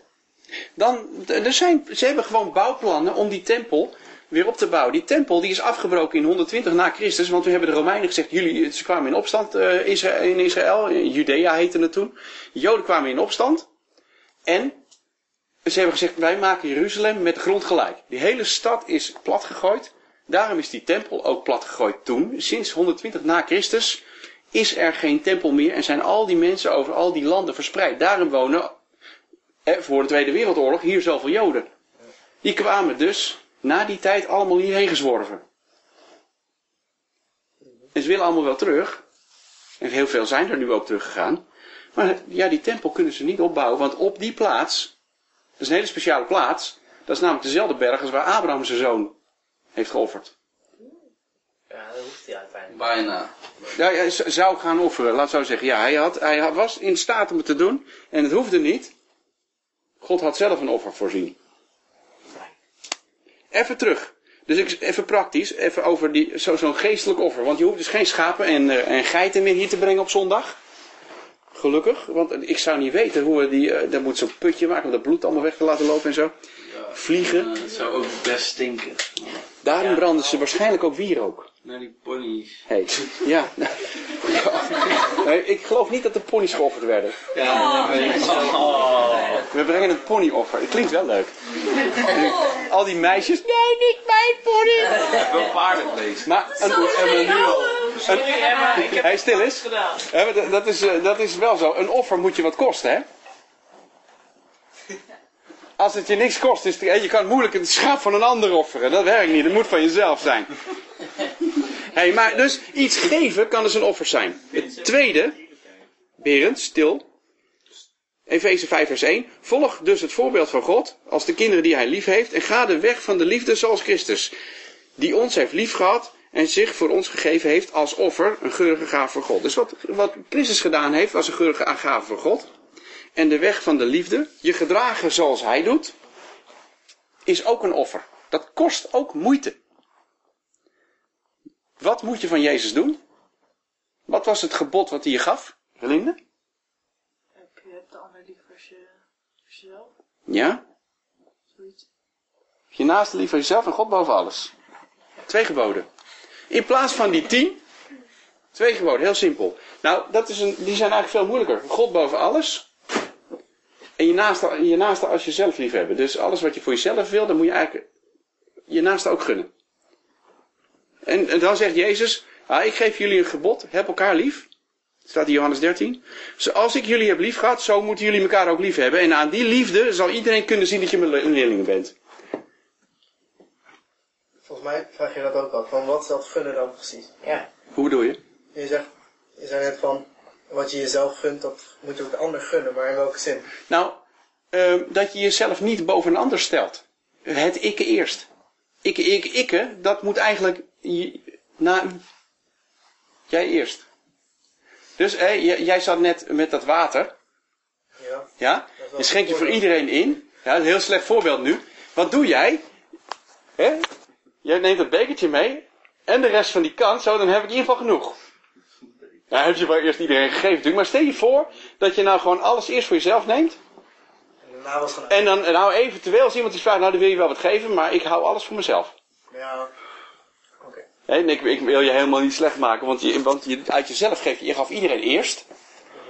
Ze hebben gewoon bouwplannen om die tempel weer op te bouwen. Die tempel die is afgebroken in 120 na Christus, want toen hebben de Romeinen gezegd, ze kwamen in opstand in Israël, Judea heette het toen. De Joden kwamen in opstand en ze hebben gezegd, wij maken Jeruzalem met de grond gelijk. Die hele stad is platgegooid. Daarom is die tempel ook platgegooid toen. Sinds 120 na Christus is er geen tempel meer en zijn al die mensen over al die landen verspreid. Daarom wonen voor de Tweede Wereldoorlog hier zoveel Joden. Die kwamen dus na die tijd allemaal hierheen gezworven. En ze willen allemaal wel terug. En heel veel zijn er nu ook teruggegaan. Maar ja, die tempel kunnen ze niet opbouwen. Want op die plaats, dat is een hele speciale plaats. Dat is namelijk dezelfde berg als waar Abraham zijn zoon heeft geofferd. Ja, dat hoeft hij uiteindelijk. Bijna. Ja, hij zou gaan offeren, laat zo zeggen. Ja, hij was in staat om het te doen. En het hoefde niet. God had zelf een offer voorzien. Even terug. Dus even praktisch, even over zo'n geestelijk offer. Want je hoeft dus geen schapen en geiten meer hier te brengen op zondag. Gelukkig, want ik zou niet weten hoe we daar moet zo'n putje maken om dat bloed allemaal weg te laten lopen en zo. Vliegen. Het zou ook best stinken. Daarin branden ze waarschijnlijk ook wierook. Naar die ponies. Hey, ja. Nee, ik geloof niet dat de ponies geofferd werden. Ja, We brengen een ponyoffer. Het klinkt wel leuk. Al die meisjes. Nee, niet mijn pony. wel paardenvlees. Maar hey, stil eens. Dat is wel zo. Een offer moet je wat kosten, hè? Als het je niks kost, je kan moeilijk het schaap van een ander offeren. Dat werkt niet. Het moet van jezelf zijn. Hey, maar dus iets geven kan dus een offer zijn. Het tweede, Berend, stil. Efeze 5 vers 1. Volg dus het voorbeeld van God als de kinderen die hij lief heeft en ga de weg van de liefde zoals Christus. Die ons heeft lief gehad en zich voor ons gegeven heeft als offer, een geurige gave voor God. Dus wat Christus gedaan heeft was een geurige gave voor God. En de weg van de liefde, je gedragen zoals hij doet, is ook een offer. Dat kost ook moeite. Wat moet je van Jezus doen? Wat was het gebod wat hij je gaf, Relinde? Je hebt de ander lief als jezelf. Ja? Zoiets. Je naaste lief als jezelf en God boven alles. 2 geboden. In plaats van die 10, 2 geboden, heel simpel. Nou, die zijn eigenlijk veel moeilijker. God boven alles. En je naaste als jezelf lief hebben. Dus alles wat je voor jezelf wil, dan moet je eigenlijk je naaste ook gunnen. En dan zegt Jezus, ik geef jullie een gebod, heb elkaar lief. Staat in Johannes 13. Zoals ik jullie heb lief gehad, zo moeten jullie elkaar ook lief hebben. En aan die liefde zal iedereen kunnen zien dat je mijn leerlingen bent. Volgens mij vraag je dat ook al. Van wat is dat gunnen dan precies? Ja. Hoe bedoel je? Je zei net van, wat je jezelf gunt, dat moet je ook de ander gunnen. Maar in welke zin? Nou, dat je jezelf niet boven een ander stelt. Het ikke eerst. Ikke, dat moet eigenlijk na jij eerst. Dus jij zat net met dat water. Ja. Ja? Je schenkt je voor iedereen in. Ja, een heel slecht voorbeeld nu. Wat doe jij? Jij neemt dat bekertje mee. En de rest van die kant. Zo, dan heb ik in ieder geval genoeg. Ja, heb je wel eerst iedereen gegeven natuurlijk. Maar stel je voor dat je nou gewoon alles eerst voor jezelf neemt. En dan nou eventueel als iemand iets vraagt, nou dan wil je wel wat geven. Maar ik hou alles voor mezelf. Ja. Oké. Ik wil je helemaal niet slecht maken. Want je uit jezelf geef je gaf iedereen eerst.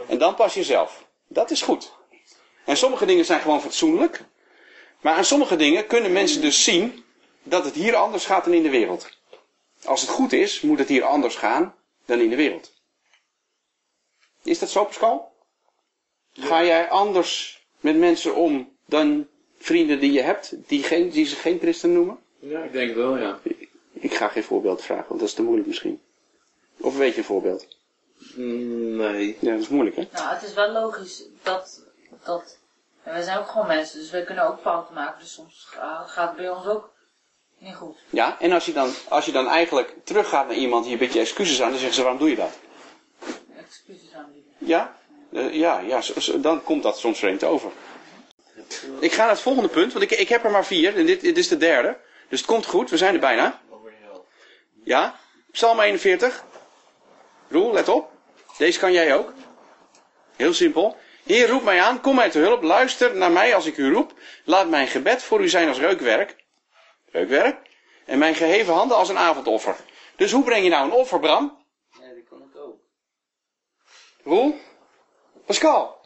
En dan pas jezelf. Dat is goed. En sommige dingen zijn gewoon fatsoenlijk. Maar aan sommige dingen kunnen mensen dus zien dat het hier anders gaat dan in de wereld. Als het goed is, moet het hier anders gaan dan in de wereld. Is dat zo, Pascal? Ga jij anders met mensen om dan vrienden die je hebt, die zich geen christen noemen? Ja, ik denk wel, ja. Ik ga geen voorbeeld vragen, want dat is te moeilijk misschien. Of weet je een voorbeeld? Nee. Ja, dat is moeilijk, hè? Nou, het is wel logisch dat en wij zijn ook gewoon mensen, dus wij kunnen ook fouten maken. Dus soms gaat het bij ons ook niet goed. Ja, en als je dan eigenlijk teruggaat naar iemand die een beetje excuses aan, dan zeggen ze, waarom doe je dat? Excuses aanbieden. Ja? Dan komt dat soms vreemd over. Ik ga naar het volgende punt, want ik heb er maar 4 en dit is de derde. Dus het komt goed, we zijn er bijna. Ja? Psalm 41. Roel, let op. Deze kan jij ook. Heel simpel. Heer, roep mij aan, kom mij te hulp, luister naar mij als ik u roep. Laat mijn gebed voor u zijn als reukwerk. Reukwerk. En mijn geheven handen als een avondoffer. Dus hoe breng je nou een offer, Bram? Ja, die kan ik ook. Roel? Pascal?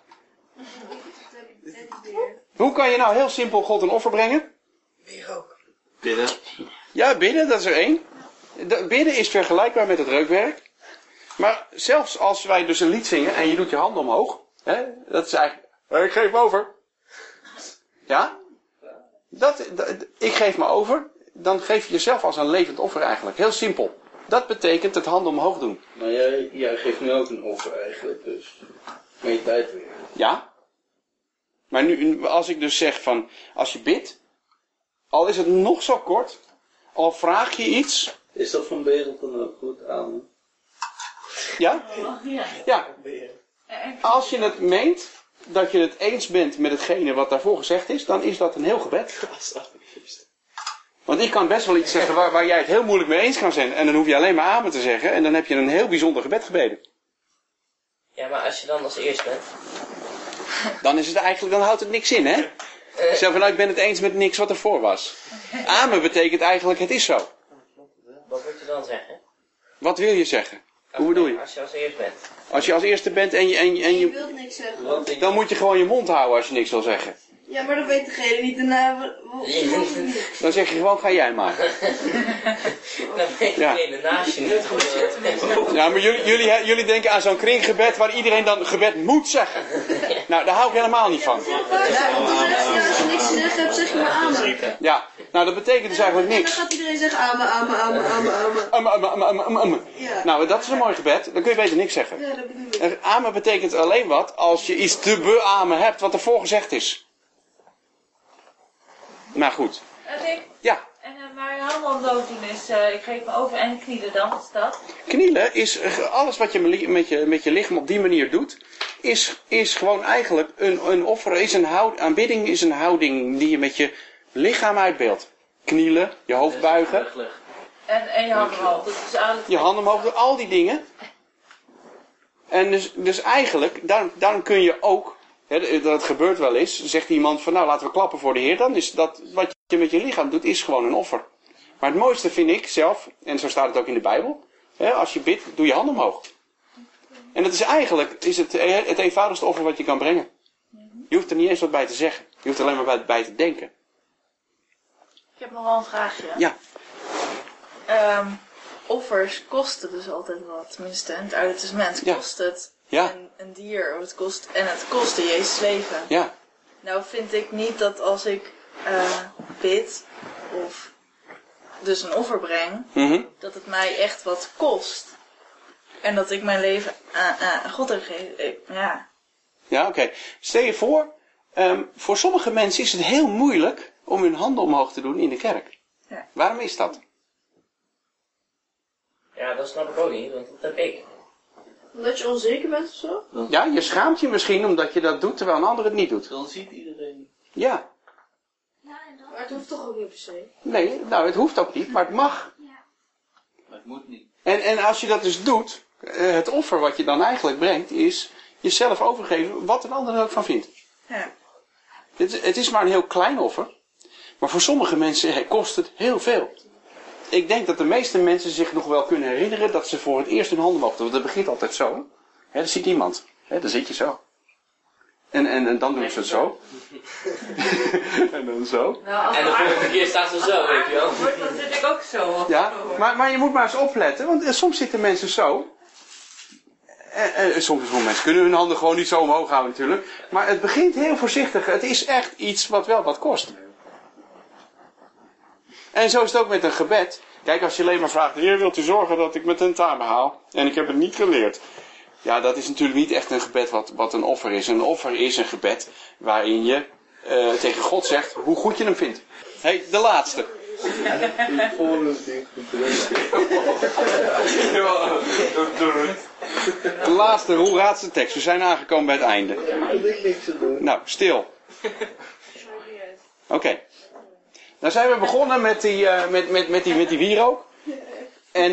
Hoe kan je nou heel simpel God een offer brengen? Weer ook. Bidden. Ja, bidden, dat is er 1. Bidden is vergelijkbaar met het reukwerk. Maar zelfs als wij dus een lied zingen en je doet je handen omhoog. Hè, dat is eigenlijk, ik geef me over. Ja? Ik geef me over. Dan geef je jezelf als een levend offer eigenlijk. Heel simpel. Dat betekent het handen omhoog doen. Maar jij geeft nu ook een offer eigenlijk, dus. Met je tijd weer. Ja? Maar nu, als ik dus zeg van, als je bidt, al is het nog zo kort, al vraag je iets. Is dat van wereld dan ook goed aan? Ja? Ja. Ja. Als je het meent, dat je het eens bent met hetgene wat daarvoor gezegd is, dan is dat een heel gebed. Want ik kan best wel iets zeggen waar jij het heel moeilijk mee eens kan zijn. En dan hoef je alleen maar amen te zeggen. En dan heb je een heel bijzonder gebed gebeden. Ja, maar als je dan als eerst bent. Dan is het eigenlijk, dan houdt het niks in, hè? Zeg van, nou, ik ben het eens met niks wat ervoor was. Amen betekent eigenlijk, het is zo. Wat moet je dan zeggen? Wat wil je zeggen? Hoe bedoel je? Als je als eerst bent. Als je als eerste bent en Je je wilt niks zeggen. dan moet je gewoon je mond houden als je niks wil zeggen. Ja, maar dan weet degene niet daarna. Dan zeg je gewoon, ga jij maar. Dan ben je Ja. degene naast je niet. Ja, maar jullie denken aan zo'n kringgebed waar iedereen dan gebed moet zeggen. Nou, daar hou ik helemaal niet van. Als je niks te zeggen hebt, zeg je maar amen. Ja, nou dat betekent dus eigenlijk En dan niks. gaat iedereen zeggen amen, amen, amen, amen, amen. Ja. Nou, dat is een mooi gebed. Dan kun je beter niks zeggen. Ja, dat bedoel ik. En amen betekent alleen wat als je iets te beamen hebt wat ervoor gezegd is. Nou goed. Ja. En maar je handen omhoog doen is, ik geef me over en knielen dan, wat is dat? Knielen is alles wat je met je lichaam op die manier doet, is gewoon eigenlijk een offer, aanbidding is een houding die je met je lichaam uitbeeldt. Knielen, je hoofd buigen, En je handen omhoog, dat is eigenlijk... je handen omhoog doen, al die dingen. En dus eigenlijk, daarom kun je ook, dat gebeurt wel eens, zegt iemand van nou laten we klappen voor de Heer, dan is dat wat je met je lichaam doet, is gewoon een offer. Maar het mooiste vind ik zelf, en zo staat het ook in de Bijbel, als je bidt, doe je hand omhoog. En dat is eigenlijk het eenvoudigste offer wat je kan brengen. Je hoeft er niet eens wat bij te zeggen, je hoeft er alleen maar bij te denken. Ik heb nog wel een vraagje. Ja. Offers kosten dus altijd wat. Tenminste, in het Oude Testament kost het Ja. een dier. Het kostte Jezus leven. Ja. Nou vind ik niet dat als ik bid of dus een offer breng, dat het mij echt wat kost. En dat ik mijn leven aan God heb gegeven. Ja. Ja, oké. Stel je voor sommige mensen is het heel moeilijk om hun handen omhoog te doen in de kerk. Ja. Waarom is dat? Ja, dat snap ik ook niet, want dat heb ik. Omdat je onzeker bent of zo? Ja, je schaamt je misschien omdat je dat doet terwijl een ander het niet doet. Dan ziet iedereen. Ja. Maar het hoeft toch ook niet per se? Nee, nou het hoeft ook niet, maar het mag. Maar het moet niet. En als je dat dus doet, het offer wat je dan eigenlijk brengt is jezelf overgeven wat een ander er ook van vindt. Ja. Het is maar een heel klein offer, maar voor sommige mensen kost het heel veel. Ik denk dat de meeste mensen zich nog wel kunnen herinneren dat ze voor het eerst hun handen mochten. Want dat begint altijd zo. Hè, dat ziet iemand. Dan zit je zo. En dan doen ze het zo. En dan zo. Nou, En de volgende keer staat ze zo, weet je wel. Dan zit ik ook zo. Ja, maar je moet maar eens opletten, want soms zitten mensen zo. Sommige mensen kunnen hun handen gewoon niet zo omhoog houden natuurlijk. Maar het begint heel voorzichtig. Het is echt iets wat wel wat kost. En zo is het ook met een gebed. Kijk, als je alleen maar vraagt, Heer, wilt u zorgen dat ik mijn tentamen haal? En ik heb het niet geleerd. Ja, dat is natuurlijk niet echt een gebed wat een offer is. Een offer is een gebed waarin je tegen God zegt hoe goed je hem vindt. Hé, de laatste. De laatste roelraadste tekst. We zijn aangekomen bij het einde. Nou, stil. Oké. Nou zijn we begonnen met die wierook. En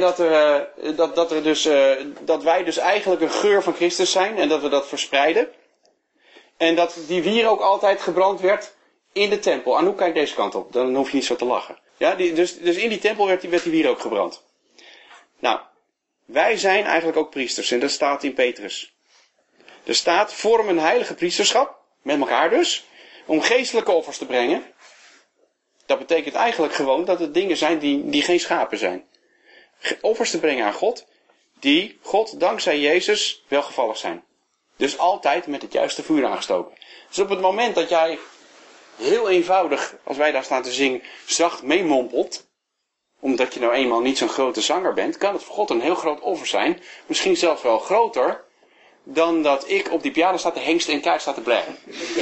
dat wij dus eigenlijk een geur van Christus zijn. En dat we dat verspreiden. En dat die wierook altijd gebrand werd in de tempel. Anouk, kijk deze kant op. Dan hoef je niet zo te lachen. Ja, dus in die tempel werd die wierook gebrand. Nou, wij zijn eigenlijk ook priesters. En dat staat in Petrus. Er staat, vorm een heilige priesterschap. Met elkaar dus. Om geestelijke offers te brengen. Dat betekent eigenlijk gewoon dat het dingen zijn die geen schapen zijn. Offers te brengen aan God. Die God dankzij Jezus welgevallig zijn. Dus altijd met het juiste vuur aangestoken. Dus op het moment dat jij heel eenvoudig, als wij daar staan te zingen, zacht meemompelt. Omdat je nou eenmaal niet zo'n grote zanger bent. Kan het voor God een heel groot offer zijn. Misschien zelfs wel groter. Dan dat ik op die piano sta te hengsten en kaart sta te blaren.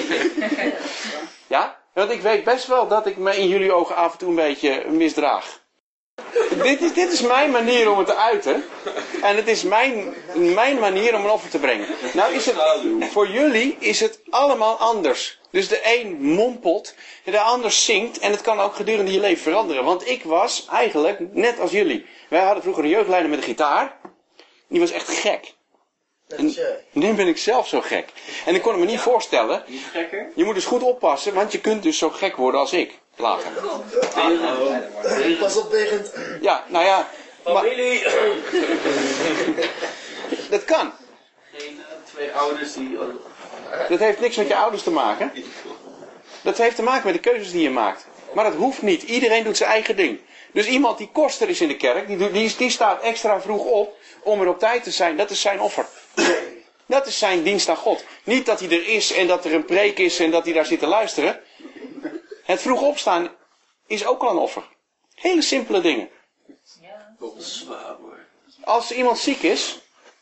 Ja? Want ik weet best wel dat ik me in jullie ogen af en toe een beetje misdraag. Dit is mijn manier om het te uiten. En het is mijn manier om een offer te brengen. Nou is het, voor jullie is het allemaal anders. Dus de een mompelt, de ander zingt. En het kan ook gedurende je leven veranderen. Want ik was eigenlijk net als jullie. Wij hadden vroeger een jeugdleider met een gitaar. Die was echt gek. En nu ben ik zelf zo gek. En ik kon het me niet voorstellen. Je moet dus goed oppassen, want je kunt dus zo gek worden als ik. Later. Pas op, Berend. Ja, nou ja. Familie! Dat kan. Geen twee ouders die... Dat heeft niks met je ouders te maken. Dat heeft te maken met de keuzes die je maakt. Maar dat hoeft niet. Iedereen doet zijn eigen ding. Dus iemand die koster is in de kerk, die staat extra vroeg op om er op tijd te zijn. Dat is zijn offer. Dat is zijn dienst aan God. Niet dat hij er is en dat er een preek is en dat hij daar zit te luisteren. Het vroeg opstaan is ook al een offer. Hele simpele dingen. Dat is zwaar hoor. Als iemand ziek is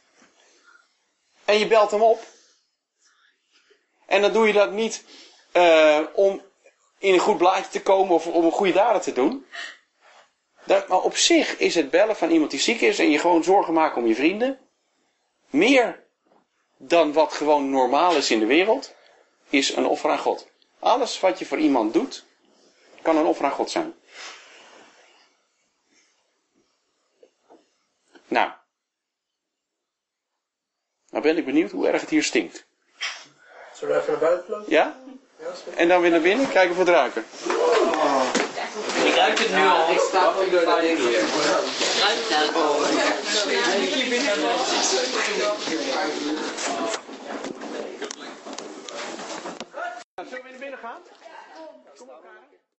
en je belt hem op. En dan doe je dat niet om in een goed blaadje te komen of om een goede daden te doen. Maar op zich is het bellen van iemand die ziek is en je gewoon zorgen maken om je vrienden. Meer dan wat gewoon normaal is in de wereld, is een offer aan God. Alles wat je voor iemand doet, kan een offer aan God zijn. Nou ben ik benieuwd hoe erg het hier stinkt. Zullen we even naar buiten lopen? Ja? En dan weer naar binnen, kijken of we het ruiken. Ik ruik het nu al. Ik sta ook door dat ding hier. Ik ruik het eigenlijk al. Zullen we naar binnen gaan? Kom elkaar.